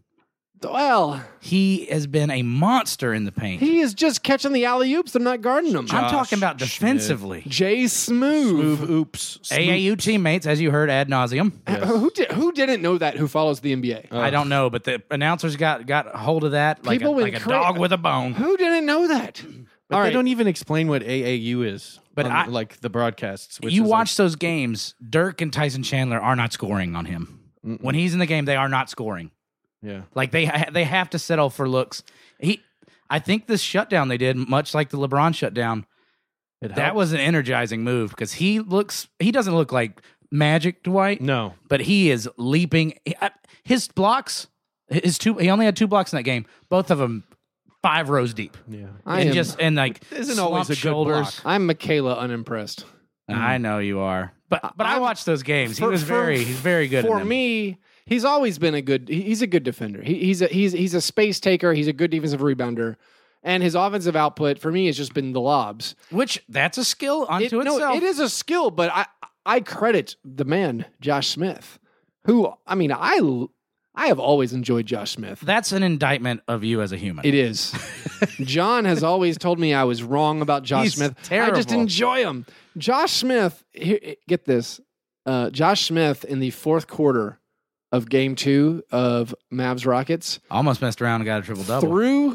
Speaker 1: Well,
Speaker 4: He has been a monster in the paint.
Speaker 1: he is just catching the alley-oops. They're not guarding him.
Speaker 4: I'm
Speaker 3: Josh
Speaker 4: talking about
Speaker 3: Schmidt.
Speaker 4: defensively.
Speaker 1: Jay Smooth.
Speaker 3: Smooth oops.
Speaker 4: A A U teammates, as you heard ad nauseum.
Speaker 1: Uh, Who did, who didn't know that? Who follows the N B A?
Speaker 4: I don't know, but the announcers got got hold of that like, a,
Speaker 1: People
Speaker 4: like
Speaker 1: went
Speaker 4: a
Speaker 1: cra-
Speaker 4: dog with a bone.
Speaker 1: Who didn't know that?
Speaker 3: But
Speaker 1: All
Speaker 3: they
Speaker 1: right.
Speaker 3: don't even explain what A A U is.
Speaker 4: But
Speaker 3: on,
Speaker 4: I-
Speaker 3: like the broadcasts. Which
Speaker 4: You
Speaker 3: is
Speaker 4: watch those games, Dirk and Tyson Chandler are not scoring on him.
Speaker 3: Mm-mm.
Speaker 4: When he's in the game, they are not scoring.
Speaker 3: Like, yeah.
Speaker 4: Like they ha- they have to settle for looks. He, I think this shutdown they did, much like the LeBron shutdown,
Speaker 3: It
Speaker 4: that
Speaker 3: helped.
Speaker 4: was an energizing move because he looks he doesn't look like Magic Dwight,
Speaker 3: No.
Speaker 4: but he is leaping. He- I- His blocks, his two, he only had two blocks in that game, both of them five rows deep,
Speaker 3: Yeah.
Speaker 1: I
Speaker 4: and
Speaker 1: am,
Speaker 4: just and like
Speaker 3: Isn't always a
Speaker 4: slumped
Speaker 3: good
Speaker 4: shoulders.
Speaker 3: block.
Speaker 1: I'm Michaela unimpressed.
Speaker 4: I know you are, but but I
Speaker 1: I'm-
Speaker 4: watched those games. He
Speaker 1: For-
Speaker 4: was
Speaker 1: for-
Speaker 4: very he's very good.
Speaker 1: For
Speaker 4: at them.
Speaker 1: me, he's always been a good. he- He's a good defender. He, he's a he's he's a space taker. He's a good defensive rebounder, and his offensive output for me has just been the lobs.
Speaker 4: which that's a skill
Speaker 1: It,
Speaker 4: unto
Speaker 1: no,
Speaker 4: itself.
Speaker 1: it is a skill, but I I credit the man Josh Smith, who I mean I I have always enjoyed Josh Smith.
Speaker 4: That's an indictment of you as a human.
Speaker 1: It is. John has always told me I was wrong about Josh
Speaker 4: He's
Speaker 1: Smith. I just
Speaker 4: terrible.
Speaker 1: enjoy him. Josh Smith, here, get this. Uh, Josh Smith in the fourth quarter of game two of Mavs Rockets
Speaker 4: Almost messed around and got a triple double.
Speaker 1: threw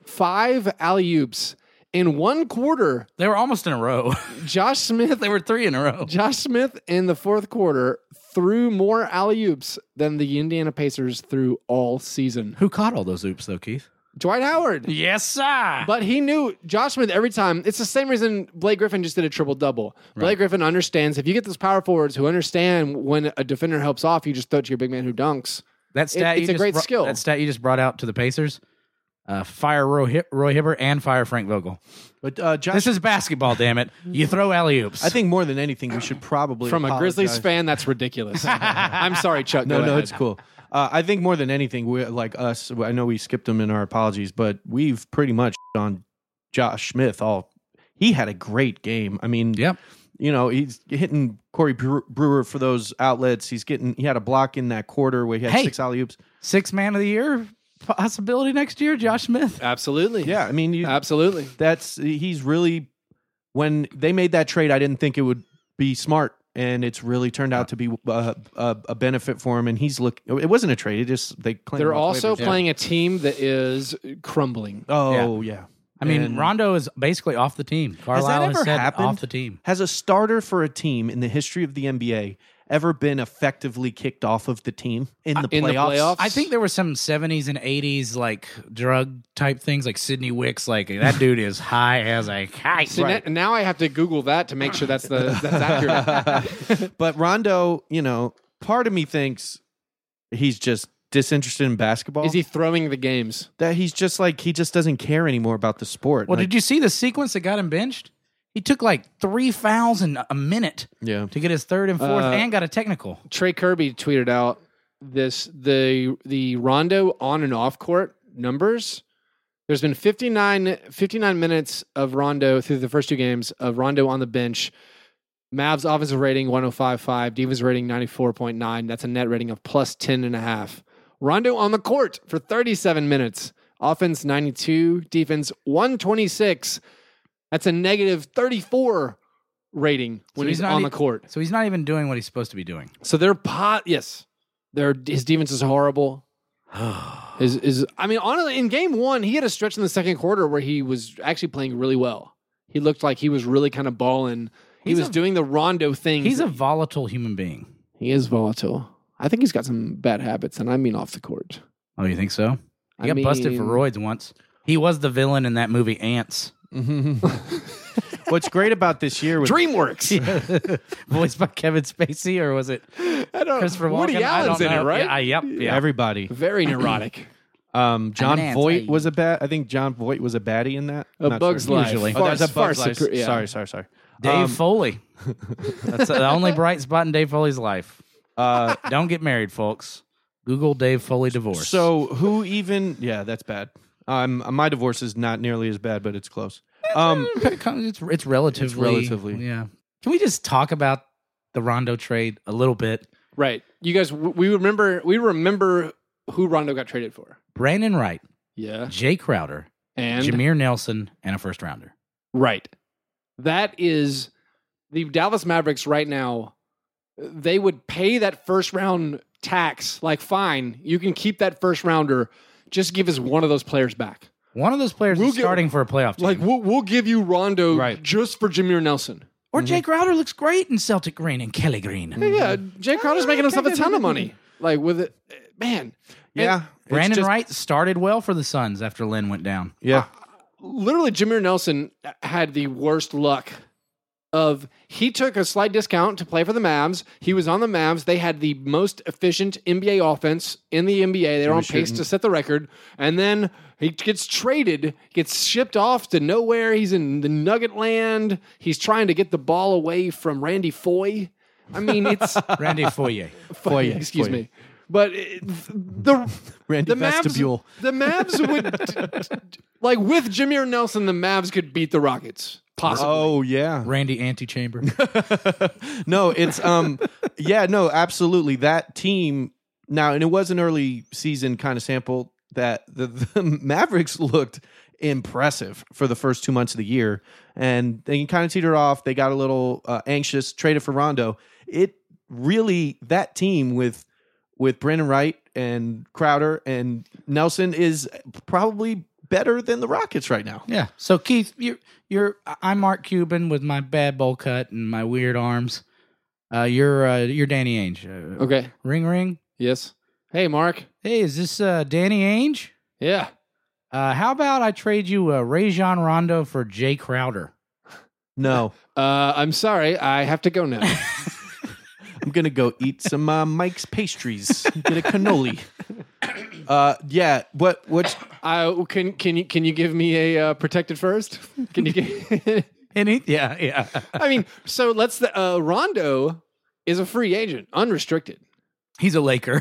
Speaker 1: five alley-oops in one quarter.
Speaker 4: They were almost in a row.
Speaker 1: Josh Smith,
Speaker 4: They were three in a row.
Speaker 1: Josh Smith in the fourth quarter threw more alley-oops than the Indiana Pacers threw all season.
Speaker 4: Who caught all those oops though, Keith?
Speaker 1: Dwight Howard.
Speaker 4: Yes, sir.
Speaker 1: But he knew Josh Smith every time. It's the same reason Blake Griffin just did a triple double. Blake Griffin understands if you get those power forwards who understand when a defender helps off, you just throw it to your big man who dunks.
Speaker 4: that stat
Speaker 1: it-
Speaker 4: you
Speaker 1: it's a
Speaker 4: just
Speaker 1: great
Speaker 4: brought-
Speaker 1: skill.
Speaker 4: That stat you just brought out to the Pacers. Uh, fire Roy, Hi- Roy Hibbert and fire Frank Vogel.
Speaker 3: But uh, Josh,
Speaker 4: This is basketball, damn it. You throw alley oops.
Speaker 3: I think more than anything, we should probably
Speaker 1: From a Grizzlies
Speaker 3: apologize.
Speaker 1: fan, that's ridiculous. I'm sorry, Chuck.
Speaker 3: No,
Speaker 1: go
Speaker 3: no,
Speaker 1: ahead.
Speaker 3: it's cool. Uh, I think more than anything, we like us. I know we skipped them in our apologies, but we've pretty much on Josh Smith. All he had a great game. I mean,
Speaker 4: Yep.
Speaker 3: you know, he's hitting Corey Brewer Brewer for those outlets. He's getting. He had a block in that quarter where he had
Speaker 4: Hey.
Speaker 3: six alley oops.
Speaker 4: Six man of the year possibility next year, Josh Smith.
Speaker 1: Absolutely.
Speaker 3: Yeah, I mean, you,
Speaker 1: Absolutely.
Speaker 3: that's he's really. When they made that trade, I didn't think it would be smart, and it's really turned out to be uh, a, a benefit for him. And he's look. It wasn't a trade. It just they. claimed
Speaker 1: They're
Speaker 3: him off
Speaker 1: also
Speaker 3: waivers.
Speaker 1: playing a team that is crumbling.
Speaker 3: Oh yeah.
Speaker 4: I mean,
Speaker 3: And-
Speaker 4: Rondo is basically off the team. Carlisle has,
Speaker 3: ever
Speaker 4: said
Speaker 3: happened?
Speaker 4: off the team.
Speaker 3: Has a starter for a team in the history of the N B A ever been effectively kicked off of the team in the
Speaker 1: in the
Speaker 3: playoffs?
Speaker 1: playoffs?
Speaker 4: I think there were some seventies and eighties like drug type things, like Sidney Wicks. Like that dude is high as a kite.
Speaker 1: See, na- now I have to Google that to make sure that's the that's accurate.
Speaker 3: But Rondo, you know, part of me thinks he's just disinterested in basketball.
Speaker 1: Is he throwing the games?
Speaker 3: that he's just like he just doesn't care anymore about the sport.
Speaker 4: Well,
Speaker 3: Like,
Speaker 4: did you see the sequence that got him benched? He took like three fouls in a minute
Speaker 3: yeah.
Speaker 4: to get his third and fourth,
Speaker 1: Uh,
Speaker 4: and got a technical.
Speaker 1: Trey Kirby tweeted out this the the Rondo on and off court numbers. There's been fifty-nine, fifty-nine minutes of Rondo through the first two games of Rondo on the bench. Mavs offensive rating one oh five point five, defensive rating ninety-four point nine. That's a net rating of plus ten and a half. Rondo on the court for thirty-seven minutes. Offense ninety-two, defense one twenty-six. That's a negative thirty-four rating when
Speaker 4: So
Speaker 1: he's,
Speaker 4: he's not
Speaker 1: on
Speaker 4: e-
Speaker 1: the court.
Speaker 4: So he's not even doing what he's supposed to be doing.
Speaker 1: So they're pot. Yes, their his defense is horrible. Is is I mean, honestly, in game one, he had a stretch in the second quarter where he was actually playing really well. He looked like he was really kind of balling. He
Speaker 4: He's
Speaker 1: was
Speaker 4: a-
Speaker 1: doing the Rondo thing.
Speaker 4: He's a volatile human being.
Speaker 1: he is volatile. I think he's got some bad habits, and I mean off the court.
Speaker 4: Oh, you think so? He
Speaker 1: I
Speaker 4: got busted for
Speaker 1: mean-
Speaker 4: roids once. He was the villain in that movie Ants,
Speaker 3: What's great about this year was
Speaker 1: DreamWorks.
Speaker 4: voiced by Kevin Spacey, or was it
Speaker 1: I don't.
Speaker 4: Christopher Walken?
Speaker 1: Woody
Speaker 4: I
Speaker 1: Allen's
Speaker 4: don't
Speaker 1: in it,
Speaker 4: know.
Speaker 1: right?
Speaker 4: Yeah, I- yep. Yeah.
Speaker 3: everybody.
Speaker 1: Very neurotic.
Speaker 3: Uh, Um, John
Speaker 4: an
Speaker 3: Voight
Speaker 4: anti-
Speaker 3: was a bad. I think John Voight was a baddie in that.
Speaker 1: A
Speaker 3: Not
Speaker 1: Bug's
Speaker 3: sure.
Speaker 1: Life.
Speaker 4: Usually.
Speaker 3: Oh, that's a
Speaker 1: Far-
Speaker 3: Bug's
Speaker 1: far
Speaker 3: Life.
Speaker 1: super- yeah.
Speaker 3: Sorry, sorry, sorry.
Speaker 4: Dave
Speaker 3: Um,
Speaker 4: Foley. That's the only bright spot in Dave Foley's life.
Speaker 3: Uh,
Speaker 4: Don't get married, folks. Google Dave Foley divorce.
Speaker 3: so who even? Yeah, that's bad. Um, my divorce is not nearly as bad, but it's close. Um,
Speaker 4: it's it's relatively
Speaker 3: It's relatively.
Speaker 4: yeah. Can we just talk about the Rondo trade a little bit?
Speaker 1: Right. You guys, w- we remember we remember who Rondo got traded for.
Speaker 4: Brandon Wright,
Speaker 1: Yeah.
Speaker 4: Jay Crowder,
Speaker 1: And
Speaker 4: Jameer Nelson, and a first rounder.
Speaker 1: right. That is the Dallas Mavericks right now. They would pay that first round tax. Like, fine, you can keep that first rounder. Just give us one of those players back.
Speaker 4: One of those players
Speaker 1: We'll
Speaker 4: is
Speaker 1: get-
Speaker 4: starting for a playoff team.
Speaker 1: Like, we'll, we'll give you Rondo
Speaker 3: Right.
Speaker 1: just for Jameer Nelson.
Speaker 4: or Jay Crowder looks great in Celtic green and Kelly green.
Speaker 1: Yeah, yeah. Jay Crowder's making himself a ton of money. Like, with it, man.
Speaker 3: yeah, it's
Speaker 4: Brandon
Speaker 3: just-
Speaker 4: Wright started well for the Suns after Lynn went down.
Speaker 3: Yeah,
Speaker 1: Literally, Jameer Nelson had the worst luck of he took a slight discount to play for the Mavs. He was on the Mavs. They had the most efficient N B A offense in the N B A. They were on
Speaker 3: was
Speaker 1: pace
Speaker 3: shooting-
Speaker 1: to set the record. And then he gets traded, gets shipped off to nowhere. He's in the Nugget land. He's trying to get the ball away from Randy Foye. I mean, it's
Speaker 4: Randy Foye.
Speaker 3: Foye,
Speaker 1: excuse
Speaker 3: Foye.
Speaker 1: me. But it, the
Speaker 3: Randy
Speaker 1: the Mavs,
Speaker 3: Vestibule.
Speaker 1: the Mavs would like with Jameer Nelson, the Mavs could beat the Rockets. Possibly.
Speaker 3: Oh yeah.
Speaker 4: Randy Antechamber.
Speaker 3: No, it's um yeah, no, absolutely. That team now, and it was an early season kind of sample that the, the Mavericks looked impressive for the first two months of the year, and they kind of teetered off. They got a little uh, anxious, traded for Rondo. It really that team with with Brandon Wright and Crowder and Nelson is probably better than the Rockets right now.
Speaker 4: Yeah. So Keith, you're you're I'm Mark Cuban with my bad bowl cut and my weird arms. Uh, you're uh, you're Danny Ainge. Uh,
Speaker 1: Okay.
Speaker 4: Ring ring.
Speaker 1: Yes. Hey, Mark.
Speaker 4: Hey, is this uh, Danny Ainge?
Speaker 1: Yeah.
Speaker 4: Uh, how about I trade you uh, Rajon Rondo for Jay Crowder?
Speaker 3: No,
Speaker 1: Uh, I'm sorry. I have to go now.
Speaker 3: I'm gonna go eat some uh, Mike's pastries. Get a cannoli. Uh, yeah. What? What?
Speaker 1: I can can you can you give me a uh, protected first? Can you give?
Speaker 4: Any? Yeah, yeah.
Speaker 1: I mean, so let's. The, uh, Rondo is a free agent, unrestricted.
Speaker 4: He's a Laker.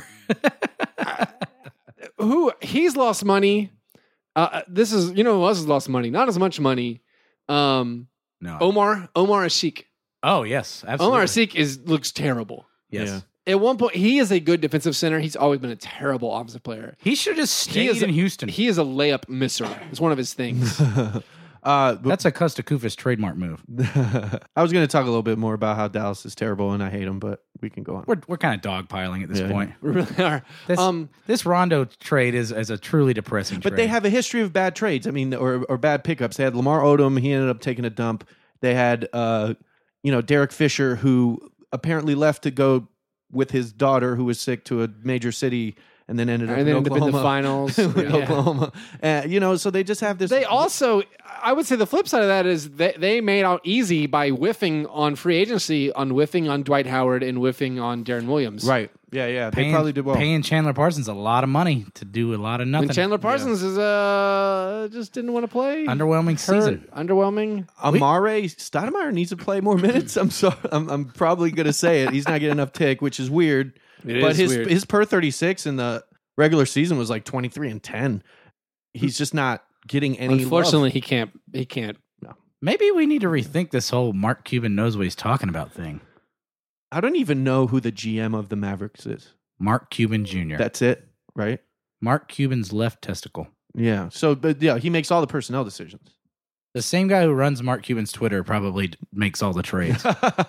Speaker 1: Who he's lost money. Uh, this is you know who else has lost money? Not as much money. Um,
Speaker 4: No.
Speaker 1: Omar Omar Asik.
Speaker 4: Oh yes, absolutely.
Speaker 1: Omar Asik is looks terrible.
Speaker 4: Yes.
Speaker 3: Yeah.
Speaker 1: At one point, he is a good defensive center. He's always been a terrible offensive player.
Speaker 4: He should have stayed
Speaker 1: is a-
Speaker 4: in Houston.
Speaker 1: He is a layup misser. It's one of his things.
Speaker 3: uh, but
Speaker 4: That's a Costa Kufis trademark move.
Speaker 3: I was going to talk a little bit more about how Dallas is terrible and I hate them, but we can go on.
Speaker 4: We're we're kind of dogpiling at this
Speaker 3: Yeah.
Speaker 4: point.
Speaker 1: We really are.
Speaker 4: This,
Speaker 1: Um,
Speaker 4: this Rondo trade is, is a truly depressing
Speaker 3: But
Speaker 4: trade.
Speaker 3: they have a history of bad trades. I mean, or or bad pickups. They had Lamar Odom. He ended up taking a dump. They had, uh, you know, Derek Fisher, who apparently left to go with his daughter, who was sick, to a major city, and then ended up
Speaker 1: and
Speaker 3: in
Speaker 1: then ended up in
Speaker 3: Oklahoma.
Speaker 1: the finals.
Speaker 3: with
Speaker 1: Yeah.
Speaker 3: Oklahoma. Uh, you know, so they just have this.
Speaker 1: They also, I would say the flip side of that is they, they made out easy by whiffing on free agency, on whiffing on Dwight Howard and whiffing on Darren Williams.
Speaker 3: right. Yeah, yeah. They
Speaker 4: paying,
Speaker 3: probably did well.
Speaker 4: Paying Chandler Parsons a lot lot of money to do a lot of nothing.
Speaker 1: And Chandler Parsons is uh just didn't want to play.
Speaker 4: Underwhelming
Speaker 1: Hurt,
Speaker 4: season.
Speaker 1: underwhelming.
Speaker 3: Amare Stoudemire needs to play more minutes. I'm sorry. I'm, I'm probably going to say it. He's not getting enough tick, which is weird.
Speaker 1: It
Speaker 3: but
Speaker 1: is
Speaker 3: his
Speaker 1: weird.
Speaker 3: his per thirty-six in the regular season was like twenty-three and ten. He's just not getting any.
Speaker 1: Unfortunately,
Speaker 3: love.
Speaker 1: he can't. He can't.
Speaker 4: Maybe we need to rethink this whole Mark Cuban knows what he's talking about thing.
Speaker 3: I don't even know who the G M of the Mavericks is.
Speaker 4: Mark Cuban Junior
Speaker 3: That's it, right?
Speaker 4: Mark Cuban's left testicle.
Speaker 3: Yeah. So, but yeah, he makes all the personnel decisions.
Speaker 4: The same guy who runs Mark Cuban's Twitter probably d- makes all the trades.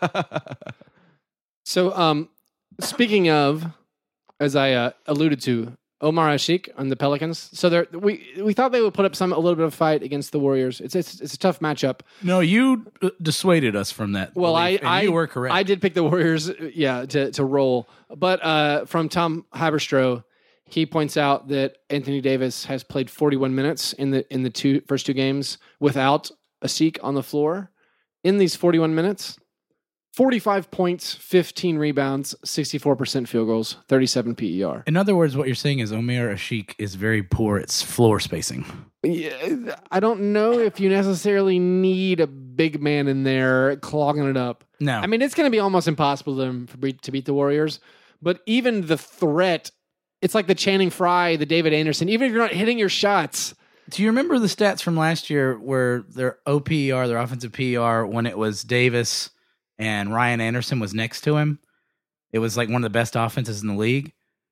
Speaker 1: So, um, speaking of, as I uh, alluded to, Omar Asik on the Pelicans. So they we we thought they would put up some a little bit of fight against the Warriors. It's it's, it's a tough matchup.
Speaker 4: No, you uh, dissuaded us from that.
Speaker 1: Well,
Speaker 4: belief,
Speaker 1: I,
Speaker 4: and
Speaker 1: I
Speaker 4: you were correct.
Speaker 1: I did pick the Warriors, uh, yeah, to to roll. But uh, from Tom Haberstroh, he points out that Anthony Davis has played forty-one minutes in the in the two first two games without Asik on the floor. In these forty-one minutes, forty-five points, fifteen rebounds, sixty-four percent field goals, thirty-seven P E R.
Speaker 4: In other words, what you're saying is Omer Ashik is very poor at floor spacing.
Speaker 1: Yeah, I don't know if you necessarily need a big man in there clogging it up.
Speaker 4: No.
Speaker 1: I mean, it's going to be almost impossible to, them for, to beat the Warriors, but even the threat, it's like the Channing Frye, the David Anderson, even if you're not hitting your shots.
Speaker 4: Do you remember the stats from last year where their O P E R, their offensive P E R, when it was Davis and Ryan Anderson was next to him, it was like one of the best offenses in the league?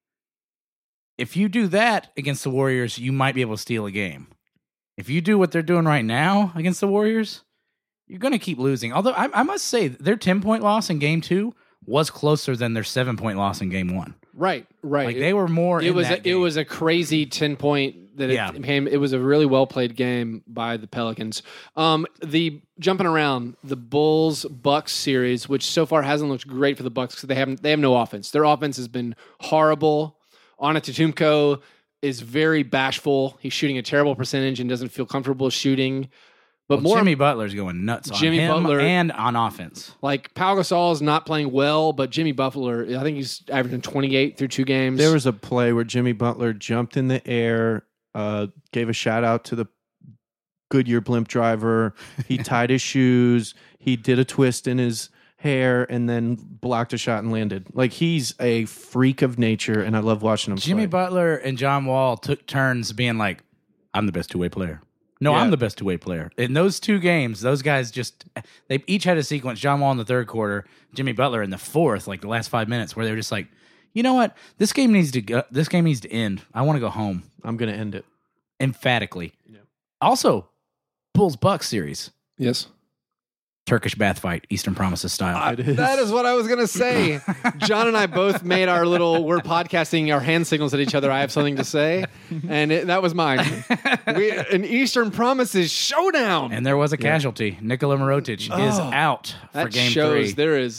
Speaker 4: If you do that against the Warriors, you might be able to steal a game. If you do what they're doing right now against the Warriors, you're going to keep losing. Although I, I must say, their ten-point loss in game two was closer than their seven-point loss in game one.
Speaker 1: Right, right.
Speaker 4: Like they were more
Speaker 1: It
Speaker 4: in
Speaker 1: was
Speaker 4: that
Speaker 1: a,
Speaker 4: game.
Speaker 1: it was a crazy ten point that it
Speaker 4: Yeah.
Speaker 1: became. It was a really well played game by the Pelicans. Um, the jumping around the Bulls Bucks series, which so far hasn't looked great for the Bucks because they haven't they have no offense. Their offense has been horrible. Antetokounmpo is very bashful. He's shooting a terrible percentage and doesn't feel comfortable shooting. But
Speaker 4: Well,
Speaker 1: more
Speaker 4: Jimmy Butler's going nuts on
Speaker 1: Jimmy
Speaker 4: him
Speaker 1: Butler-
Speaker 4: and on offense.
Speaker 1: like Pau Gasol is not playing well, but Jimmy Butler, I think he's averaging twenty-eight through two games.
Speaker 3: There was a play where Jimmy Butler jumped in the air, uh, gave a shout out to the Goodyear blimp driver. He tied his shoes. He did a twist in his hair and then blocked a shot and landed. Like, he's a freak of nature, and I love watching him
Speaker 4: Jimmy
Speaker 3: play.
Speaker 4: Butler and John Wall took turns being like, I'm the best two-way player. No,
Speaker 3: Yeah.
Speaker 4: I'm the best two-way player. In those two games, those guys just, they each had a sequence, John Wall in the third quarter, Jimmy Butler in the fourth, like the last five minutes, where they were just like, you know what? This game needs to go, this game needs to end. I want to go home.
Speaker 3: I'm going to end it.
Speaker 4: Emphatically.
Speaker 3: Yeah.
Speaker 4: Also, Bulls-Bucks series.
Speaker 1: yes.
Speaker 4: Turkish bath fight, Eastern Promises style.
Speaker 1: I-
Speaker 3: It is.
Speaker 1: That is what I was going to say. John and I both made our little, we're podcasting our hand signals at each other. I have something to say. And it, that was mine. We, an Eastern Promises showdown.
Speaker 4: and there was a casualty. Nikola Mirotic is
Speaker 1: Oh,
Speaker 4: out for
Speaker 1: that
Speaker 4: game
Speaker 1: shows
Speaker 4: three.
Speaker 1: there is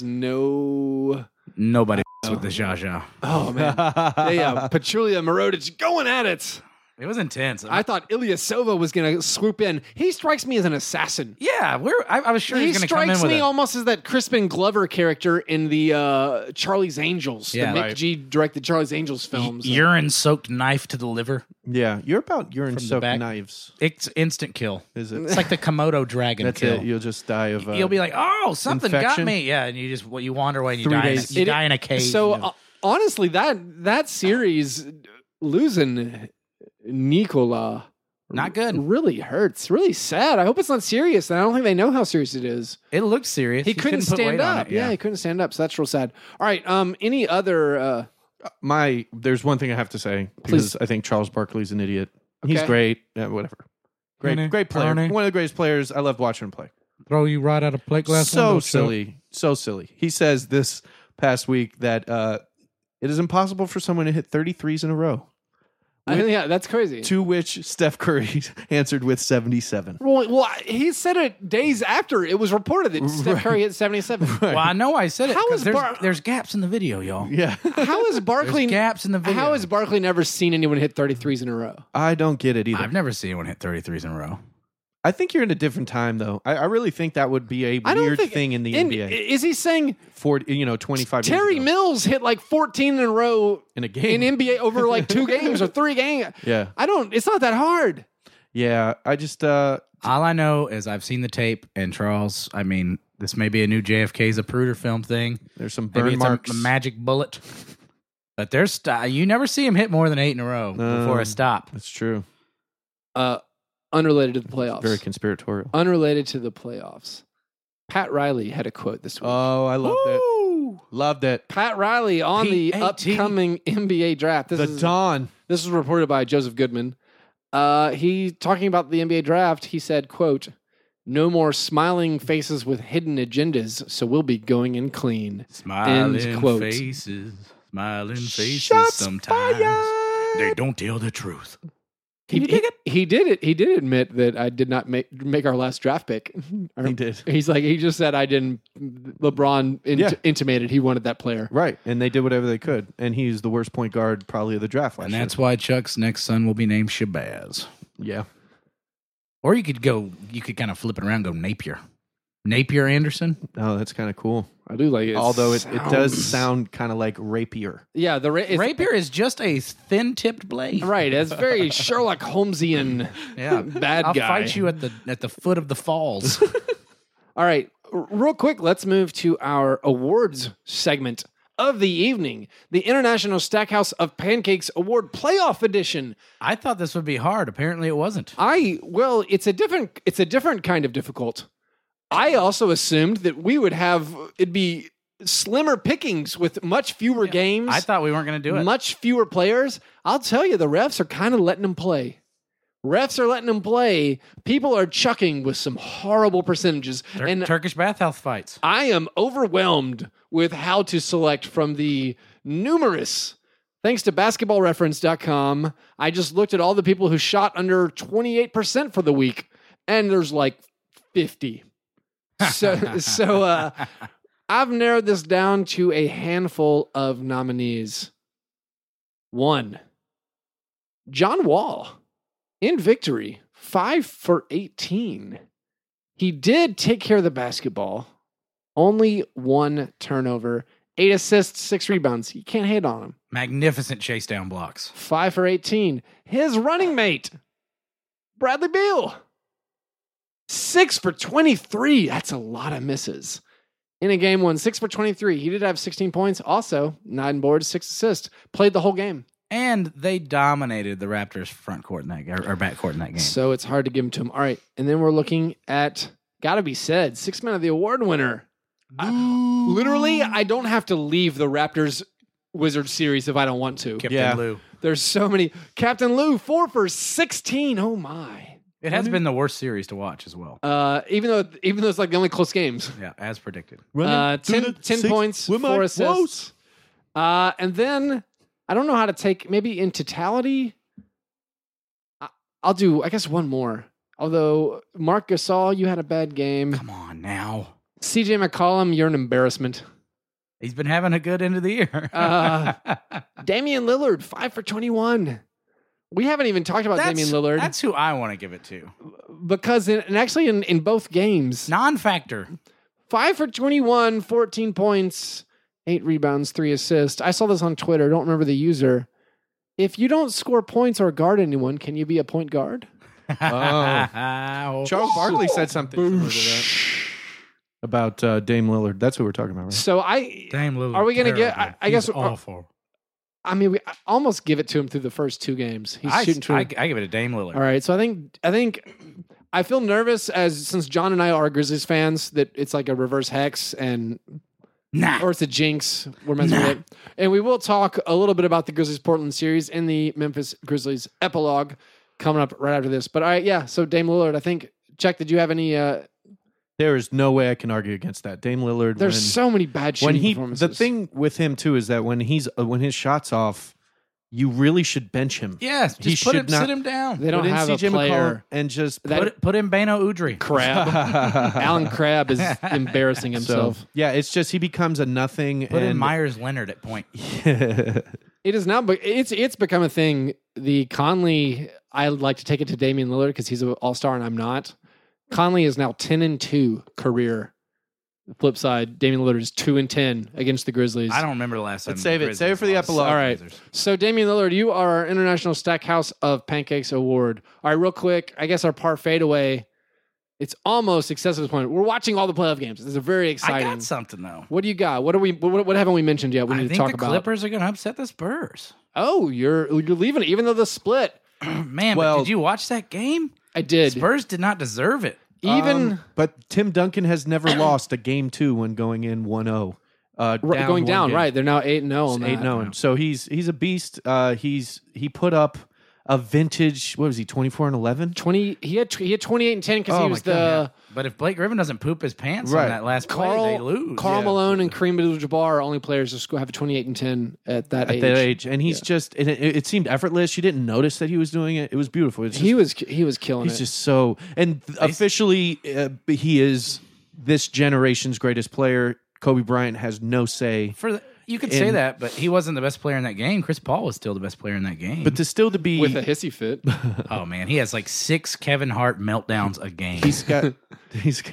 Speaker 1: no.
Speaker 4: Nobody f- with the Jaja.
Speaker 1: Oh, man. yeah, Pachulia Mirotic going at it.
Speaker 4: It was intense.
Speaker 1: I thought Ilyasova was going to swoop in. He strikes me as an assassin.
Speaker 4: yeah, we're, I, I was sure he
Speaker 1: He
Speaker 4: was going to come in
Speaker 1: strikes
Speaker 4: with
Speaker 1: me
Speaker 4: a,
Speaker 1: almost as that Crispin Glover character in the uh, Charlie's Angels,
Speaker 4: Yeah.
Speaker 1: the Mick
Speaker 3: Right.
Speaker 1: G directed Charlie's Angels films.
Speaker 4: urine-soaked knife to the liver.
Speaker 3: Yeah, you're about urine
Speaker 4: From the
Speaker 3: soaked
Speaker 4: back.
Speaker 3: knives.
Speaker 4: It's instant kill.
Speaker 3: Is it?
Speaker 4: It's like the Komodo dragon
Speaker 3: That's
Speaker 4: kill.
Speaker 3: it. You'll just die of. Uh,
Speaker 4: You'll be like, oh, something got
Speaker 3: infection?
Speaker 4: me. Yeah, and you just well, you wander away and you
Speaker 3: Three
Speaker 4: die.
Speaker 3: days.
Speaker 4: In, you
Speaker 1: It-
Speaker 4: die in a cave.
Speaker 1: So uh, honestly, that that series losing Nikola
Speaker 4: Not good.
Speaker 1: really hurts. Really sad. I hope it's not serious. And I don't think they know how serious it is.
Speaker 4: it looked serious.
Speaker 1: He, couldn't,
Speaker 4: put
Speaker 1: stand
Speaker 4: weight on
Speaker 1: up.
Speaker 4: it,
Speaker 1: Yeah. he couldn't stand up. So that's real sad. All right. Um. Any other? Uh,
Speaker 3: my. There's one thing I have to say
Speaker 1: Please.
Speaker 3: because I think Charles Barkley's an idiot. He's
Speaker 1: Okay.
Speaker 3: great. Yeah, whatever. Great,
Speaker 4: Ernie,
Speaker 3: great player.
Speaker 4: Ernie.
Speaker 3: One of the greatest players. I loved watching him play.
Speaker 4: Throw you right out of plate glass.
Speaker 3: so
Speaker 4: window,
Speaker 3: silly, so silly. He says this past week that uh, it is impossible for someone to hit thirty-threes in a row.
Speaker 1: I, yeah, that's crazy.
Speaker 3: To which Steph Curry answered with seventy-seven.
Speaker 1: Well, well, he said it days after it was reported that Steph Curry hit seventy-seven.
Speaker 4: Well, I know I said it.
Speaker 1: How
Speaker 4: 'cause
Speaker 1: is
Speaker 4: there's,
Speaker 1: Bar-
Speaker 4: there's gaps in the video, y'all.
Speaker 3: Yeah,
Speaker 1: How is Barkley?
Speaker 4: There's gaps in the video.
Speaker 1: How has Barkley never seen anyone hit thirty-threes in a row?
Speaker 3: I don't get it either.
Speaker 4: I've never seen anyone hit thirty-threes in a row.
Speaker 3: I think you're in a different time, though. I, I really think that would be a
Speaker 1: I don't
Speaker 3: weird
Speaker 1: think
Speaker 3: thing in the
Speaker 1: in-
Speaker 3: N B A.
Speaker 1: Is he saying
Speaker 3: forty, you know, twenty-five
Speaker 1: Terry
Speaker 3: years ago.
Speaker 1: Mills hit like fourteen in a row
Speaker 3: in a game.
Speaker 1: in N B A over like two games or three games?
Speaker 3: Yeah,
Speaker 1: I don't. It's not that hard.
Speaker 3: yeah. I just uh,
Speaker 4: All I know is I've seen the tape, and Charles, I mean, this may be a new J F K Zapruder film thing.
Speaker 3: there's some
Speaker 4: Maybe
Speaker 3: burn
Speaker 4: it's
Speaker 3: marks.
Speaker 4: a, a magic bullet. But there's st- you never see him hit more than eight in a row before
Speaker 3: Um,
Speaker 4: a stop.
Speaker 3: That's true.
Speaker 1: Uh, unrelated to the playoffs.
Speaker 3: Very conspiratorial.
Speaker 1: unrelated to the playoffs. Pat Riley had a quote this week.
Speaker 3: Oh, I loved it. Loved it.
Speaker 1: Pat Riley on the
Speaker 4: P A T.
Speaker 1: upcoming N B A draft. This
Speaker 3: The
Speaker 1: is
Speaker 3: dawn.
Speaker 1: this was reported by Joseph Goodman. Uh, he talking about the N B A draft. He said, "quote No more smiling faces with hidden agendas, so we'll be going in clean."
Speaker 4: Smiling
Speaker 1: End quote.
Speaker 4: faces, smiling faces.
Speaker 3: Shots
Speaker 4: sometimes
Speaker 3: fired.
Speaker 4: they don't tell the truth.
Speaker 1: He,
Speaker 4: Can you dig it?
Speaker 1: He, he did it. He did admit that I did not make make our last draft pick.
Speaker 3: He did.
Speaker 1: He's like he just said I didn't. LeBron int-
Speaker 3: Yeah.
Speaker 1: intimated he wanted that player.
Speaker 3: Right, and they did whatever they could, and he's the worst point guard probably of the draft last
Speaker 4: And
Speaker 3: year.
Speaker 4: that's why Chuck's next son will be named Shabazz.
Speaker 3: Yeah,
Speaker 4: Or you could go, you could kind of flip it around, and go Napier. Napier Anderson.
Speaker 3: Oh, that's kind of cool.
Speaker 1: I do like it.
Speaker 3: Although it, it does
Speaker 1: Sounds-
Speaker 3: sound kind of like rapier.
Speaker 1: Yeah, the ra- it's,
Speaker 4: Rapier is just a thin-tipped blade.
Speaker 1: Right, it's very Sherlock Holmesian.
Speaker 4: Yeah,
Speaker 1: bad
Speaker 4: I'll
Speaker 1: guy.
Speaker 4: fight you at the at the foot of the falls.
Speaker 1: All right, r- real quick, let's move to our awards segment of the evening, the International Stackhouse of Pancakes Award Playoff Edition.
Speaker 4: I thought this would be hard. Apparently, it wasn't.
Speaker 1: I well, it's a different it's a different kind of difficult. I also assumed that we would have it'd be slimmer pickings with much fewer games.
Speaker 4: I thought we weren't going to do it.
Speaker 1: Much fewer players. I'll tell you, the refs are kind of letting them play. Refs are letting them play. People are chucking with some horrible percentages.
Speaker 4: Tur-
Speaker 1: and
Speaker 4: Turkish bathhouse fights.
Speaker 1: I am overwhelmed with how to select from the numerous, thanks to basketball reference dot com, I just looked at all the people who shot under twenty-eight percent for the week, and there's like fifty. So, so uh, I've narrowed this down to a handful of nominees. One, John Wall in victory, five for eighteen. He did take care of the basketball, only one turnover, eight assists, six rebounds. You can't hate on him.
Speaker 4: Magnificent chase down blocks.
Speaker 1: Five for eighteen. His running mate, Bradley Beal, six for twenty-three. That's a lot of misses. In a game one, six for twenty-three. He did have sixteen points. Also, nine boards, six assists. Played the whole game.
Speaker 4: And they dominated the Raptors front court in that or, or back court in that game.
Speaker 1: So it's hard to give him to him. All right. And then we're looking at, gotta be said, six man of the award winner. I, literally, I don't have to leave the Raptors Wizards series if I don't want to.
Speaker 4: Captain
Speaker 3: Yeah.
Speaker 4: Lou.
Speaker 1: There's so many. Captain Lou, four for sixteen. Oh my.
Speaker 4: It has been the worst series to watch as well.
Speaker 1: Uh, even though even though it's like the only close games.
Speaker 4: Yeah, as predicted.
Speaker 1: Uh, ten, ten points, four assists. Uh, and then I don't know how to take maybe in totality. I- I'll do I guess one more. Although Mark Gasol, you had a bad game.
Speaker 4: Come on now.
Speaker 1: C J McCollum, you're an embarrassment.
Speaker 4: He's been having a good end of the year.
Speaker 1: Uh, Damian Lillard, five for twenty-one. We haven't even talked about
Speaker 4: that's,
Speaker 1: Damian Lillard
Speaker 4: That's who I want to give it to.
Speaker 1: because in, and actually in, in both games,
Speaker 4: Non-factor.
Speaker 1: five for twenty-one, fourteen points, eight rebounds, three assists. I saw this on Twitter. Don't remember the user. If you don't score points or guard anyone, can you be a point guard?
Speaker 3: Oh. Charles Barkley said something similar to that about uh, Dame Lillard. That's what we're talking about, right?
Speaker 1: So I,
Speaker 4: Damn, Lillard,
Speaker 1: Are we gonna get-
Speaker 4: terrible.
Speaker 1: I- I guess-
Speaker 4: He's awful.
Speaker 1: I mean, we I almost give it to him through the first two games. He's
Speaker 4: I,
Speaker 1: shooting.
Speaker 4: I,
Speaker 1: True.
Speaker 4: I give it a Dame Lillard.
Speaker 1: All right, so I think I think I feel nervous as since John and I are Grizzlies fans that it's like a reverse hex and
Speaker 4: Nah.
Speaker 1: or it's a jinx. We're messing with it, and we will talk a little bit about the Grizzlies Portland series in the Memphis Grizzlies epilogue coming up right after this. But I yeah, so Dame Lillard, I think. Check, did you have any? Uh,
Speaker 3: There is no way I can argue against that. Dame Lillard.
Speaker 1: there's
Speaker 3: when,
Speaker 1: so many bad shooting
Speaker 3: when he
Speaker 1: performances.
Speaker 3: the thing with him too is that when he's uh, when his shot's off, you really should bench him.
Speaker 4: Yes, just
Speaker 3: He
Speaker 4: put
Speaker 3: should
Speaker 4: him,
Speaker 3: not-
Speaker 4: sit him down.
Speaker 1: they don't
Speaker 3: Put in
Speaker 1: have
Speaker 3: C J
Speaker 1: a player.
Speaker 3: McCollum and just
Speaker 1: That-
Speaker 4: Put, put in Bano Udry.
Speaker 1: Crab, Alan Crabb is embarrassing
Speaker 3: so
Speaker 1: himself.
Speaker 3: yeah, it's just he becomes a nothing.
Speaker 4: Put in
Speaker 3: and
Speaker 4: Myers Leonard at point.
Speaker 1: It is now, but it's it's become a thing. The Conley, I like to take it to Damian Lillard because he's an all star and I'm not. Conley is now ten and two career. The flip side, Damian Lillard is two and ten against the Grizzlies.
Speaker 4: I don't remember the last time.
Speaker 3: Let's
Speaker 4: the
Speaker 3: save it.
Speaker 4: Grizzlies
Speaker 3: Save it for the
Speaker 4: lost.
Speaker 3: epilogue.
Speaker 1: All right. So Damian Lillard, you are our International Stackhouse of Pancakes Award. All right, real quick, I guess our par fadeaway. It's almost excessive to the point. We're watching all the playoff games. This is very
Speaker 4: I
Speaker 1: exciting.
Speaker 4: got something though.
Speaker 1: What do you got? What are we? What, what haven't we mentioned yet? We
Speaker 4: I
Speaker 1: need to
Speaker 4: think
Speaker 1: talk
Speaker 4: the
Speaker 1: about.
Speaker 4: Clippers are going to upset the Spurs.
Speaker 1: Oh, you're you're leaving it, even though the split.
Speaker 4: Man,
Speaker 3: Well-
Speaker 4: but did you watch that game?
Speaker 1: I did.
Speaker 4: Spurs did not deserve it.
Speaker 1: Even
Speaker 3: Um, but Tim Duncan has never lost a game two when going in one oh. Uh,
Speaker 1: r-
Speaker 3: down
Speaker 1: going
Speaker 3: one
Speaker 1: down,
Speaker 3: game.
Speaker 1: right? They're now eight and zero on
Speaker 3: eight
Speaker 1: that.
Speaker 3: no. So he's he's a beast. Uh, he's he put up a vintage. What was he? Twenty four and eleven.
Speaker 1: Twenty. He had he had twenty eight and ten because
Speaker 3: Oh
Speaker 1: he
Speaker 3: my
Speaker 1: was
Speaker 3: God,
Speaker 1: the
Speaker 4: But if Blake Griffin doesn't poop his pants
Speaker 3: Right.
Speaker 4: on that last play,
Speaker 1: Carl
Speaker 4: they lose.
Speaker 1: Carl
Speaker 3: Yeah.
Speaker 1: Malone and Kareem Abdul-Jabbar are only players to score have a twenty eight and ten at that
Speaker 3: At
Speaker 1: age.
Speaker 3: that age, and he's just and it, it seemed effortless. You didn't notice that he was doing it. It was beautiful. It's just,
Speaker 1: He was he was killing
Speaker 3: he's
Speaker 1: it.
Speaker 3: just so and officially uh, he is this generation's greatest player. Kobe Bryant has no say.
Speaker 4: For the, you could say
Speaker 3: In-
Speaker 4: that, but he wasn't the best player in that game. Chris Paul was still the best player in that game.
Speaker 3: But to still to be
Speaker 1: with a hissy fit.
Speaker 4: oh man, he has like six Kevin Hart meltdowns a game.
Speaker 3: he's got he's got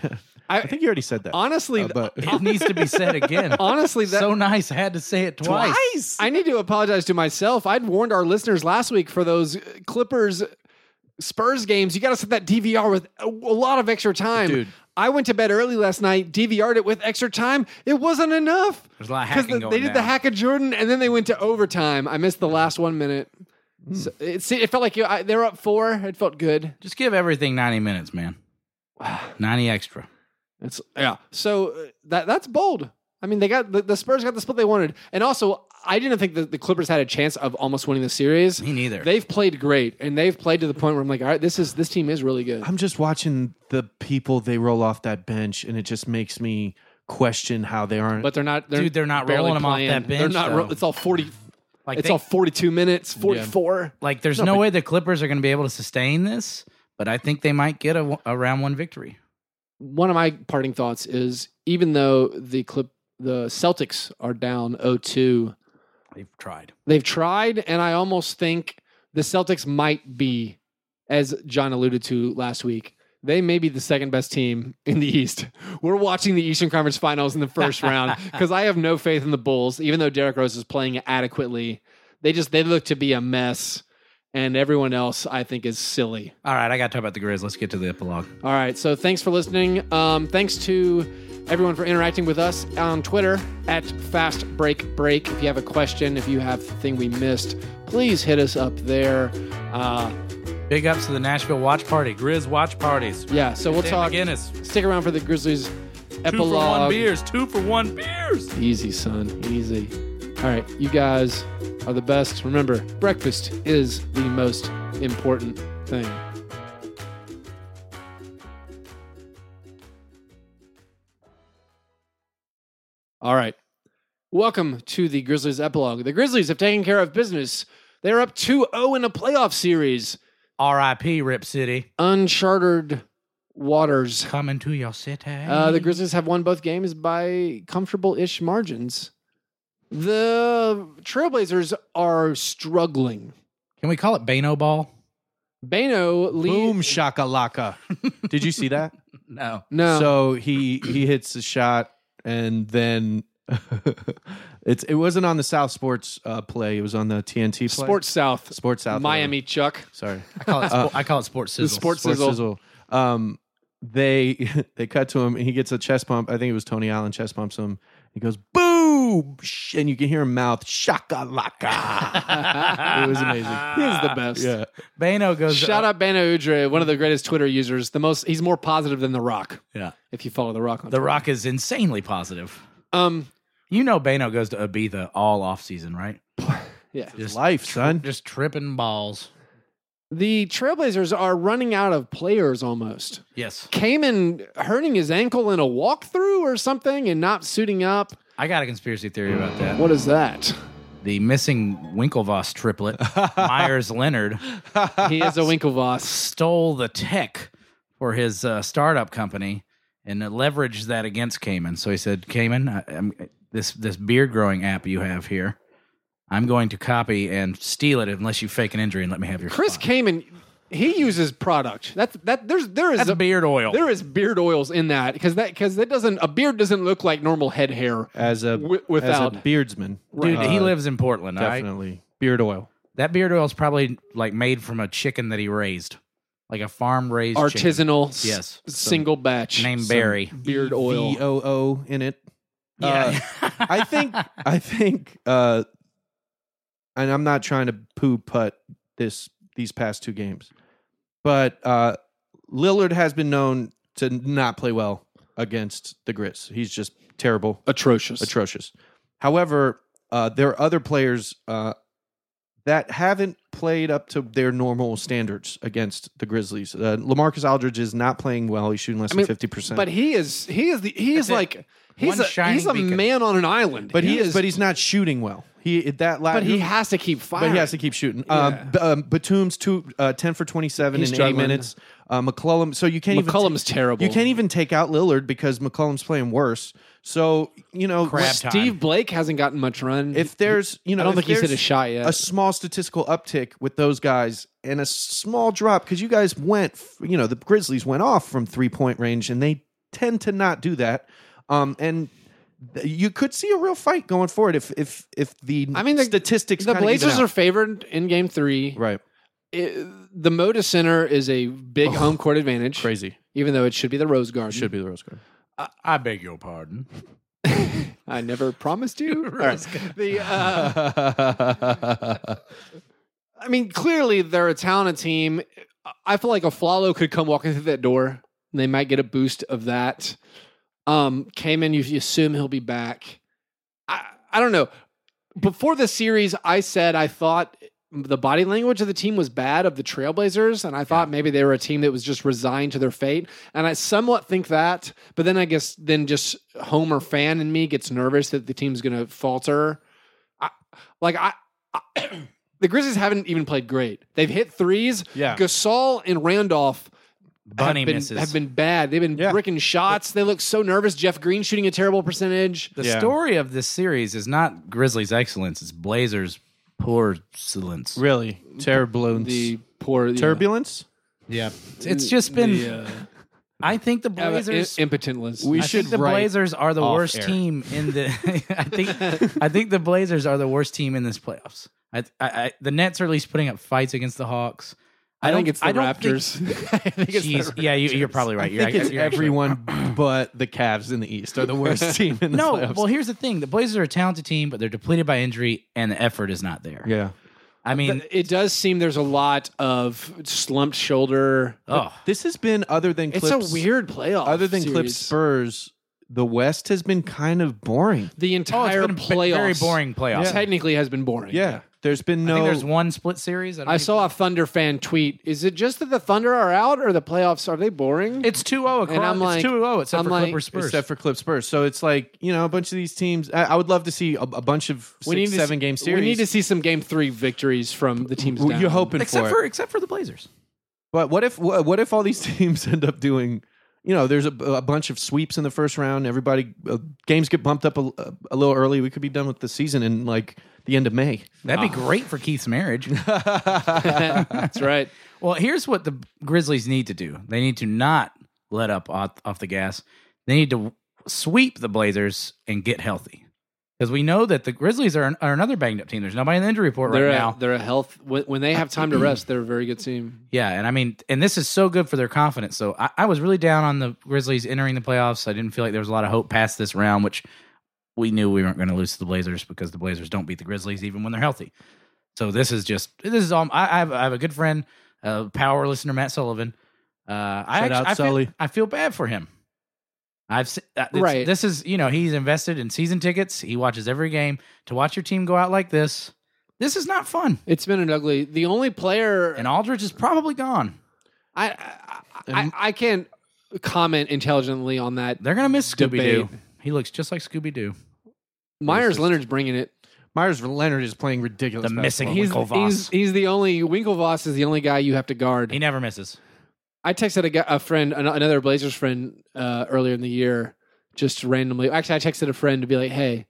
Speaker 3: I, I think you already said that.
Speaker 1: Honestly,
Speaker 3: uh, but
Speaker 4: It needs to be said again.
Speaker 1: honestly, that
Speaker 4: so nice. I had to say it twice.
Speaker 3: twice.
Speaker 1: I need to apologize to myself. I'd warned our listeners last week for those Clippers Spurs games. You got to set that D V R with a, a lot of extra time.
Speaker 3: Dude.
Speaker 1: I went to bed early last night, D V R'd it with extra time. It wasn't enough.
Speaker 4: There's a lot of
Speaker 1: Because
Speaker 4: hacking
Speaker 1: the,
Speaker 4: going
Speaker 1: they did
Speaker 4: down.
Speaker 1: the hack of Jordan, and then they went to overtime. I missed the last one minute. So it, it felt like you, I, they were up four. It felt good.
Speaker 4: Just give everything ninety minutes, man. ninety extra.
Speaker 1: It's yeah. So uh, that that's bold. I mean, they got the, the Spurs got the split they wanted, and also I didn't think that the Clippers had a chance of almost winning the series.
Speaker 4: Me neither.
Speaker 1: They've played great, and they've played to the point where I'm like, all right, this is this team is really good.
Speaker 3: I'm just watching the people they roll off that bench, and it just makes me question how they aren't.
Speaker 1: But they're not. They're
Speaker 4: Dude, they're not
Speaker 1: barely
Speaker 4: rolling them off
Speaker 1: playing.
Speaker 4: that bench,
Speaker 1: They're not.
Speaker 4: though.
Speaker 1: Ro- it's all forty.
Speaker 4: Like
Speaker 1: it's
Speaker 4: they-
Speaker 1: all forty-two minutes, forty-four.
Speaker 4: Like, there's
Speaker 3: No,
Speaker 4: no,
Speaker 3: but-
Speaker 4: way the Clippers are going to be able to sustain this, but I think they might get a, a round one victory.
Speaker 1: One of my parting thoughts is, even though the clip the Celtics are down oh two,
Speaker 4: They've tried.
Speaker 1: they've tried, and I almost think the Celtics might be, as John alluded to last week, they may be the second best team in the East. We're watching the Eastern Conference Finals in the first round because I have no faith in the Bulls, even though Derrick Rose is playing adequately. They just they look to be a mess, and everyone else I think is silly.
Speaker 4: All right, I got to talk about the Grizz. Let's get to the epilogue.
Speaker 1: All right, so thanks for listening. Um, thanks to everyone for interacting with us on Twitter at Fast Break Break. If you have a question, if you have a thing we missed, please hit us up there. Uh,
Speaker 4: Big ups to the Nashville Watch Party, Grizz Watch Parties.
Speaker 1: yeah, so we'll
Speaker 4: Dan
Speaker 1: talk.
Speaker 4: McGinnis.
Speaker 1: Stick around for the Grizzlies
Speaker 4: Two for one
Speaker 1: epilogue.
Speaker 4: beers. Two for one beers.
Speaker 1: Easy, son. Easy. All right, you guys are the best. Remember, breakfast is the most important thing. All right. Welcome to the Grizzlies epilogue. The Grizzlies have taken care of business. They're up two oh in a playoff series.
Speaker 4: R I P Rip City.
Speaker 1: Uncharted waters.
Speaker 4: Coming to your city.
Speaker 1: Uh, the Grizzlies have won both games by comfortable-ish margins. The Trailblazers are struggling.
Speaker 4: Can we call it Bano Ball?
Speaker 1: Bano lead.
Speaker 3: Boom shakalaka. Did you see that?
Speaker 4: No.
Speaker 1: No.
Speaker 3: So he he hits the shot, and then it's it wasn't on the South Sports uh, play. It was on the T N T play.
Speaker 1: Sports South.
Speaker 3: Sports South.
Speaker 1: Miami Chuck.
Speaker 3: Sorry.
Speaker 4: I call it, spo- I call it Sports Sizzle.
Speaker 1: Sports-
Speaker 3: Sports
Speaker 1: Sizzle.
Speaker 3: Sizzle. Um, they they cut to him, and he gets a chest bump. I think it was Tony Allen chest bumps him. He goes boom, sh- and you can hear him mouth shakalaka. It was amazing.
Speaker 1: He's the best.
Speaker 3: Yeah.
Speaker 4: Bano goes.
Speaker 1: Shout out Bano Udre, one of the greatest Twitter users. The most. He's more positive than The Rock.
Speaker 4: Yeah.
Speaker 1: If you follow The Rock on
Speaker 4: The
Speaker 1: Twitter.
Speaker 4: Rock is insanely positive.
Speaker 1: Um.
Speaker 4: You know Bano goes to Ibiza all off season, right?
Speaker 1: Yeah.
Speaker 4: Just
Speaker 3: Life, son.
Speaker 4: Just tripping balls.
Speaker 1: The Trailblazers are running out of players almost.
Speaker 4: Yes.
Speaker 1: Kamen hurting his ankle in a walkthrough or something and not suiting up.
Speaker 4: I got a conspiracy theory about that.
Speaker 1: What is that?
Speaker 4: The missing Winklevoss triplet, Myers Leonard,
Speaker 1: He is a Winklevoss.
Speaker 4: stole the tech for his uh, startup company and uh, leveraged that against Cayman. So he said, Cayman, I, I'm, this this beard growing app you have here, I'm going to copy and steal it unless you fake an injury and let me have your
Speaker 1: Chris
Speaker 4: spot.
Speaker 1: Kamen, he uses product. That's that. There's there is
Speaker 4: That's
Speaker 1: a,
Speaker 4: beard oil.
Speaker 1: there is beard oils in that because that because that doesn't a beard doesn't look like normal head hair.
Speaker 3: As a
Speaker 1: Wi- without-
Speaker 3: as a beardsman,
Speaker 4: Dude, he
Speaker 3: uh,
Speaker 4: lives in Portland, all right?
Speaker 3: definitely beard oil.
Speaker 4: That beard oil is probably like made from a chicken that he raised, like a farm raised
Speaker 1: Artisanal, s-
Speaker 4: Yes.
Speaker 1: single batch.
Speaker 4: named Barry.
Speaker 1: beard oil.
Speaker 3: V O O in it.
Speaker 4: Yeah.
Speaker 3: Uh, I think I think uh and I'm not trying to poo putt this these past two games. But uh Lillard has been known to not play well against the Grizz. He's just terrible,
Speaker 1: Atrocious.
Speaker 3: atrocious. However, uh there are other players uh that haven't played up to their normal standards against the Grizzlies. Uh, LaMarcus Aldridge is not playing well. He's shooting less
Speaker 1: I mean,
Speaker 3: than fifty percent.
Speaker 1: But he is he is the he is
Speaker 4: That's it.
Speaker 1: like he's
Speaker 4: One
Speaker 1: a
Speaker 4: shining
Speaker 1: he's a
Speaker 4: beacon.
Speaker 1: man on an island.
Speaker 3: But he
Speaker 1: is
Speaker 3: is, but he's not shooting well. He that la-
Speaker 1: but he has to keep firing.
Speaker 3: but he has to keep shooting.
Speaker 1: Yeah.
Speaker 3: Um, B- um, Batum's two uh, ten for twenty seven
Speaker 1: He's
Speaker 3: in
Speaker 1: struggling.
Speaker 3: eight minutes. Uh, McCollum. So you can't
Speaker 1: McCollum's
Speaker 3: even
Speaker 1: terrible.
Speaker 3: You can't even take out Lillard because McCollum's playing worse. So you know,
Speaker 4: Crap time.
Speaker 1: Steve Blake hasn't gotten much run.
Speaker 3: if there's you know,
Speaker 1: I don't
Speaker 3: if
Speaker 1: think he's hit
Speaker 3: there's
Speaker 1: a shot yet.
Speaker 3: a small statistical uptick with those guys and a small drop because you guys went, f- you know, the Grizzlies went off from three point range and they tend to not do that. Um, and th- you could see a real fight going forward if if if the
Speaker 1: I mean, the,
Speaker 3: statistics.
Speaker 1: The
Speaker 3: kinda even
Speaker 1: Blazers
Speaker 3: out.
Speaker 1: are favored in Game Three.
Speaker 3: right.
Speaker 1: It, the Moda Center is a big
Speaker 3: Oh,
Speaker 1: home court advantage,
Speaker 3: Crazy.
Speaker 1: even though it should be the Rose Garden.
Speaker 3: Should be the Rose Garden.
Speaker 4: I, I beg your pardon.
Speaker 1: I never promised you. All right. The uh, I mean, clearly they're a talented team. I feel like Aflalo could come walking through that door. And they might get a boost of that. Um, Kaman, you, you assume he'll be back. I I don't know. Before the series, I said I thought the body language of the team was bad of the Trailblazers, and I thought maybe they were a team that was just resigned to their fate. And I somewhat think that, but then I guess then just Homer fan in me gets nervous that the team's going to falter. I, like I, I the Grizzlies haven't even played great. They've hit threes.
Speaker 3: Yeah.
Speaker 1: Gasol and Randolph
Speaker 4: Bunny
Speaker 1: have been,
Speaker 4: misses.
Speaker 1: have been bad. They've been
Speaker 3: Yeah.
Speaker 1: bricking shots. They look so nervous. Jeff Green shooting a terrible percentage.
Speaker 4: The
Speaker 3: Yeah.
Speaker 4: story of this series is not Grizzlies' excellence; it's Blazers' poor excellence.
Speaker 3: Really turbulence.
Speaker 1: The poor yeah.
Speaker 3: Turbulence.
Speaker 4: Yeah, it's just been.
Speaker 1: The, uh,
Speaker 4: I think the
Speaker 1: uh,
Speaker 4: Blazers.
Speaker 1: im- impotent list.
Speaker 3: We
Speaker 4: I
Speaker 3: should
Speaker 4: think the
Speaker 3: write
Speaker 4: Blazers are the
Speaker 3: off
Speaker 4: worst
Speaker 3: air.
Speaker 4: team in the. I think. I think the Blazers are the worst team in this playoffs. I, I, I the Nets are at least putting up fights against the Hawks.
Speaker 1: I,
Speaker 4: don't-
Speaker 1: think it's the
Speaker 4: I don't
Speaker 1: Raptors.
Speaker 4: think-
Speaker 1: I think it's the
Speaker 4: Jeez, yeah, you, you're probably right.
Speaker 3: I
Speaker 4: You're,
Speaker 3: think it's
Speaker 4: you're actually-
Speaker 3: everyone but the Cavs in the East are the worst team in the
Speaker 4: No,
Speaker 3: playoffs.
Speaker 4: well, here's the thing: the Blazers are a talented team, but they're depleted by injury, and the effort is not there.
Speaker 3: yeah.
Speaker 4: I mean,
Speaker 1: But it does seem there's a lot of slumped shoulder.
Speaker 4: oh,
Speaker 3: This has been other than
Speaker 1: It's
Speaker 3: Clips,
Speaker 1: a weird playoff.
Speaker 3: other than
Speaker 1: series.
Speaker 3: Clips Spurs. The West has been kind of boring.
Speaker 1: The
Speaker 4: oh, it's
Speaker 1: entire
Speaker 4: been a
Speaker 1: playoffs
Speaker 4: very boring playoffs.
Speaker 1: technically has been boring.
Speaker 3: Yeah, there's been
Speaker 4: I
Speaker 3: no.
Speaker 4: think there's one split series. I, don't
Speaker 1: I
Speaker 4: even-
Speaker 1: saw a Thunder fan tweet. Is it just that the Thunder are out, or the playoffs are they boring?
Speaker 4: It's two oh across.
Speaker 1: And I'm like-
Speaker 4: it's two oh except
Speaker 1: I'm
Speaker 4: for
Speaker 1: like-
Speaker 4: Clippers Spurs.
Speaker 3: Except for Clip Spurs. So it's like, you know, a bunch of these teams. I, I would love to see a, a bunch of
Speaker 1: we
Speaker 3: six,
Speaker 1: need to
Speaker 3: seven
Speaker 1: see,
Speaker 3: game series.
Speaker 1: We need to see some game three victories from the teams.
Speaker 3: W-
Speaker 1: down.
Speaker 3: You're hoping
Speaker 4: except
Speaker 3: for,
Speaker 4: for
Speaker 3: it.
Speaker 4: except for the Blazers.
Speaker 3: But what if what what if all these teams end up doing? You know, there's a, a bunch of sweeps in the first round. Everybody uh, games get bumped up a, a little early. We could be done with the season in like the end of May.
Speaker 4: That'd be great for Keith's marriage.
Speaker 1: That's right.
Speaker 4: Well, here's what the Grizzlies need to do. They need to not let up off, off the gas. They need to sweep the Blazers and get healthy. Because we know that the Grizzlies are, are another banged up team. There's nobody in the injury report
Speaker 1: They're
Speaker 4: right
Speaker 1: a,
Speaker 4: now.
Speaker 1: they're a health when, when they have time to rest. They're a very good team.
Speaker 4: Yeah, and I mean, and this is so good for their confidence. So I, I was really down on the Grizzlies entering the playoffs. I didn't feel like there was a lot of hope past this round, which we knew we weren't going to lose to the Blazers because the Blazers don't beat the Grizzlies even when they're healthy. So this is just this is all. I, I have I have a good friend, uh, power listener Matt Sullivan. Uh, I
Speaker 3: Shout out
Speaker 4: I feel,
Speaker 3: Sully.
Speaker 4: I feel bad for him. I've se- uh, it's-
Speaker 1: Right.
Speaker 4: This is you know he's invested in season tickets. He watches every game. To watch your team go out like this, this is not fun.
Speaker 1: It's been an ugly. The only player
Speaker 4: And Aldridge is probably gone.
Speaker 1: I I, I I can't comment intelligently on that.
Speaker 4: They're gonna miss Scooby Doo.
Speaker 1: Debate.
Speaker 4: He looks just like Scooby Doo.
Speaker 1: Myers Leonard's bringing it.
Speaker 3: Myers Leonard is playing ridiculous.
Speaker 4: The missing
Speaker 3: basketball.
Speaker 1: He's,
Speaker 4: Winklevoss.
Speaker 1: he's he's the only Winklevoss is the only guy you have to guard.
Speaker 4: He never misses.
Speaker 1: I texted a, guy, a friend, an- another Blazers friend, uh, earlier in the year, just randomly. Actually, I texted a friend to be like, "Hey,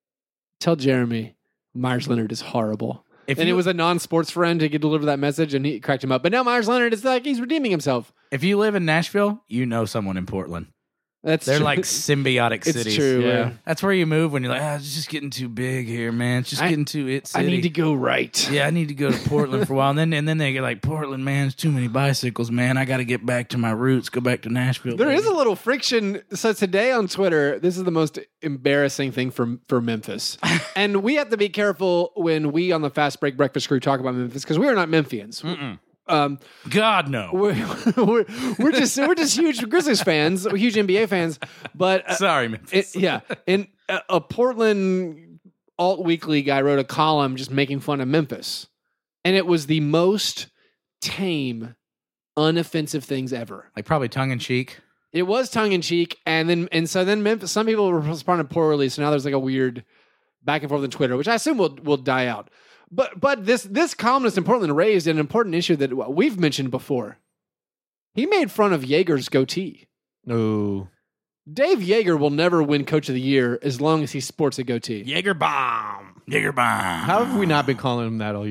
Speaker 1: tell Jeremy Myers Leonard is horrible."
Speaker 4: If
Speaker 1: and
Speaker 4: you,
Speaker 1: it was a non-sports friend to get deliver that message, and he cracked him up. But now Myers Leonard is like he's redeeming himself.
Speaker 4: if you live in Nashville, you know someone in Portland.
Speaker 1: That's
Speaker 4: They're
Speaker 1: true.
Speaker 4: like symbiotic
Speaker 1: It's
Speaker 4: cities.
Speaker 1: true,
Speaker 3: yeah.
Speaker 1: yeah.
Speaker 4: That's where you move when you're like, ah, it's just getting too big here, man. It's just
Speaker 1: I-
Speaker 4: getting too it
Speaker 1: I
Speaker 4: city.
Speaker 1: need to go right.
Speaker 4: Yeah, I need to go to Portland for a while. And then and then they get like, Portland, man, it's too many bicycles, man. I got to get back to my roots, go back to Nashville.
Speaker 1: There
Speaker 4: baby.
Speaker 1: is a little friction. So today on Twitter, this is the most embarrassing thing for for Memphis, and we have to be careful when we on the Fast Break Breakfast Crew talk about Memphis because we are not Memphians.
Speaker 4: Mm-mm.
Speaker 1: Um,
Speaker 4: God, no.
Speaker 1: we're, we're we're just we're just huge Grizzlies fans, we're huge N B A fans, but uh,
Speaker 4: Sorry, Memphis.
Speaker 1: it, yeah, and a, a Portland alt weekly guy wrote a column just making fun of Memphis, and it was the most tame, unoffensive things ever.
Speaker 4: Like probably tongue in cheek.
Speaker 1: It was tongue in cheek, and then and so then Memphis, some people responded poorly, so now there's like a weird back and forth on Twitter, which I assume will will die out. But but this this columnist in Portland raised an important issue that we've mentioned before. He made fun of Yeager's goatee.
Speaker 3: No.
Speaker 1: Dave Yeager will never win Coach of the Year as long as he sports a goatee.
Speaker 4: Jaeger bomb. Jaeger bomb.
Speaker 3: How have we not been calling him that all year?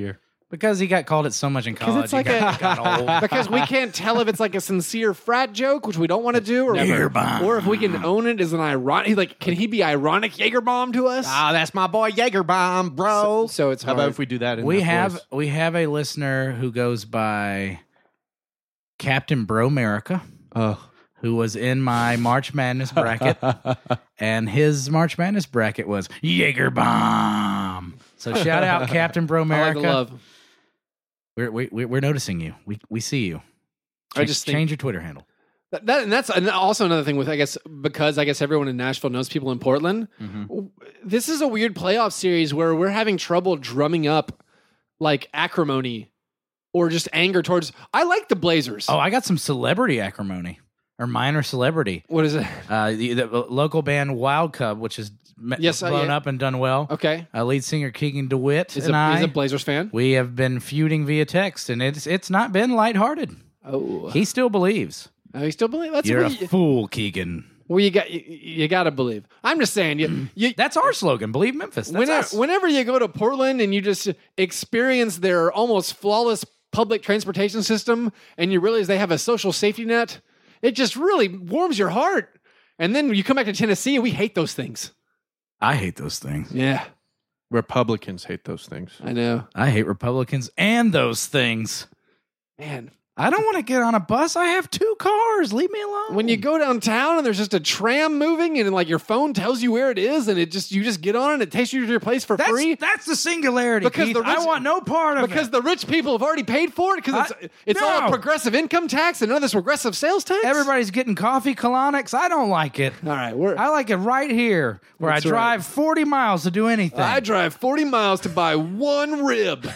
Speaker 4: Because he got called it so much in college.
Speaker 1: it's like
Speaker 4: he got,
Speaker 1: a-
Speaker 4: got old.
Speaker 1: Because we can't tell if it's like a sincere frat joke, which we don't want to do, or,
Speaker 4: Jägerbomb.
Speaker 1: or if we can own it as an ironic. Like, can he be ironic Jaegerbomb to us?
Speaker 3: Ah, that's my boy Jaegerbomb, bro.
Speaker 1: So, so it's
Speaker 3: How
Speaker 1: hard.
Speaker 3: about if we do that? In
Speaker 4: we
Speaker 3: that
Speaker 4: have
Speaker 3: voice?
Speaker 4: we have a listener who goes by Captain Bro America,
Speaker 3: Oh.
Speaker 4: who was in my March Madness bracket, and his March Madness bracket was Jaegerbomb. So shout out Captain Bro
Speaker 1: I like
Speaker 4: America.
Speaker 1: the love.
Speaker 4: We're, we, we- we're noticing you. We we see you.
Speaker 1: I
Speaker 4: Cha-
Speaker 1: just think-
Speaker 4: change your Twitter handle.
Speaker 1: That, that and that's and also another thing with I guess because I guess everyone in Nashville knows people in Portland. This is a weird playoff series where we're having trouble drumming up like acrimony or just anger towards. I like the Blazers.
Speaker 4: Oh, I got some celebrity acrimony or minor celebrity.
Speaker 1: What is it?
Speaker 4: Uh, the, the local band Wild Cub, which has met,
Speaker 1: Yes, uh,
Speaker 4: blown
Speaker 1: yeah.
Speaker 4: up and done well.
Speaker 1: Okay,
Speaker 4: Uh, lead singer Keegan DeWitt
Speaker 1: he's
Speaker 4: and
Speaker 1: a,
Speaker 4: I,
Speaker 1: he's a Blazers fan.
Speaker 4: we have been feuding via text, and it's it's not been lighthearted.
Speaker 1: Oh,
Speaker 4: He still believes.
Speaker 1: oh, you still believe that's
Speaker 4: You're
Speaker 1: what
Speaker 4: a
Speaker 1: you,
Speaker 4: fool, Keegan.
Speaker 1: well, you got you, you got to believe. I'm just saying you. you
Speaker 4: That's our slogan. Believe Memphis. That's
Speaker 1: whenever,
Speaker 4: us.
Speaker 1: whenever you go to Portland and you just experience their almost flawless public transportation system and you realize they have a social safety net, it just really warms your heart. And then you come back to Tennessee and we hate those things.
Speaker 4: I hate those things.
Speaker 1: Yeah,
Speaker 3: Republicans hate those things.
Speaker 1: I know.
Speaker 4: I hate Republicans and those things.
Speaker 1: Man,
Speaker 4: I don't want to get on a bus. I have two cars. Leave me alone.
Speaker 1: when you go downtown and there's just a tram moving and like your phone tells you where it is and it just you just get on it and it takes you to your place for
Speaker 4: that's,
Speaker 1: free
Speaker 4: that's the singularity.
Speaker 1: Because
Speaker 4: Keith.
Speaker 1: the rich-
Speaker 4: I want no part of
Speaker 1: because
Speaker 4: it.
Speaker 1: the rich people have already paid for it because it's, it's all
Speaker 4: no.
Speaker 1: a progressive income tax and none of this regressive sales tax.
Speaker 4: Everybody's getting coffee colonics. I don't like it.
Speaker 1: All right, we're.
Speaker 4: I like it right here where
Speaker 1: That's
Speaker 4: I
Speaker 1: right.
Speaker 4: drive forty miles to do anything.
Speaker 1: I drive forty miles to buy one rib.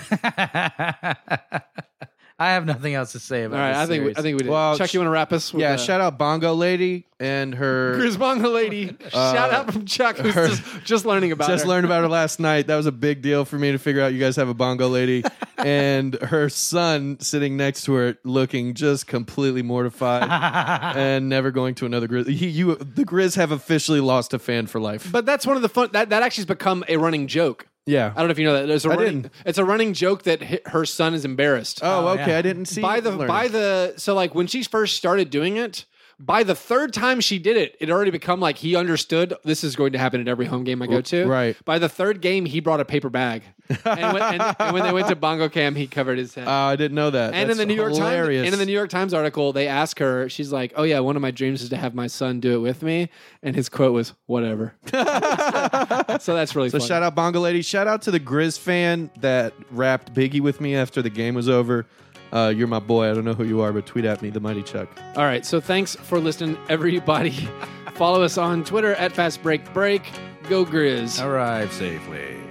Speaker 4: I have nothing else to say about
Speaker 1: All right,
Speaker 4: this
Speaker 1: I think we,
Speaker 4: series.
Speaker 1: I think we did.
Speaker 3: Well,
Speaker 1: Chuck, you want to wrap us? With,
Speaker 3: Yeah,
Speaker 1: uh,
Speaker 3: shout out Bongo Lady and her.
Speaker 1: Grisbonga lady. Shout out from Chuck, who's
Speaker 3: her-
Speaker 1: just, just learning about
Speaker 3: Just
Speaker 1: her.
Speaker 3: learned about her last night. That was a big deal for me to figure out you guys have a Bongo Lady. And her son sitting next to her looking just completely mortified and never going to another Grizz. He, you, the Grizz have officially lost a fan for life.
Speaker 1: But that's one of the fun. That that actually has become a running joke.
Speaker 3: Yeah.
Speaker 1: I don't know if you know that. There's a
Speaker 3: I
Speaker 1: running,
Speaker 3: didn't.
Speaker 1: It's a running joke that hi- her son is embarrassed.
Speaker 3: Oh,
Speaker 4: Oh,
Speaker 3: okay.
Speaker 4: yeah.
Speaker 3: I didn't see.
Speaker 1: by the
Speaker 3: learn.
Speaker 1: by the so like when she first started doing it, by the third time she did it, it already become like he understood this is going to happen at every home game I go to.
Speaker 3: Right.
Speaker 1: By the third game, he brought a paper bag, and, when, and, and when they went to Bongo Cam, he covered his head.
Speaker 3: Uh, I didn't know that.
Speaker 1: and
Speaker 3: That's
Speaker 1: in the New York
Speaker 3: hilarious.
Speaker 1: Times, and in the New York Times article, they ask her. She's like, "Oh yeah, one of my dreams is to have my son do it with me." And his quote was, "Whatever." So that's really
Speaker 3: So
Speaker 1: funny.
Speaker 3: shout out Bongo Lady. Shout out to the Grizz fan that rapped Biggie with me after the game was over. Uh, you're my boy. I don't know who you are, but tweet at me, the Mighty Chuck.
Speaker 1: All right, so thanks for listening, everybody. Follow us on Twitter at Fast Break Break. Go Grizz.
Speaker 4: Arrive safely.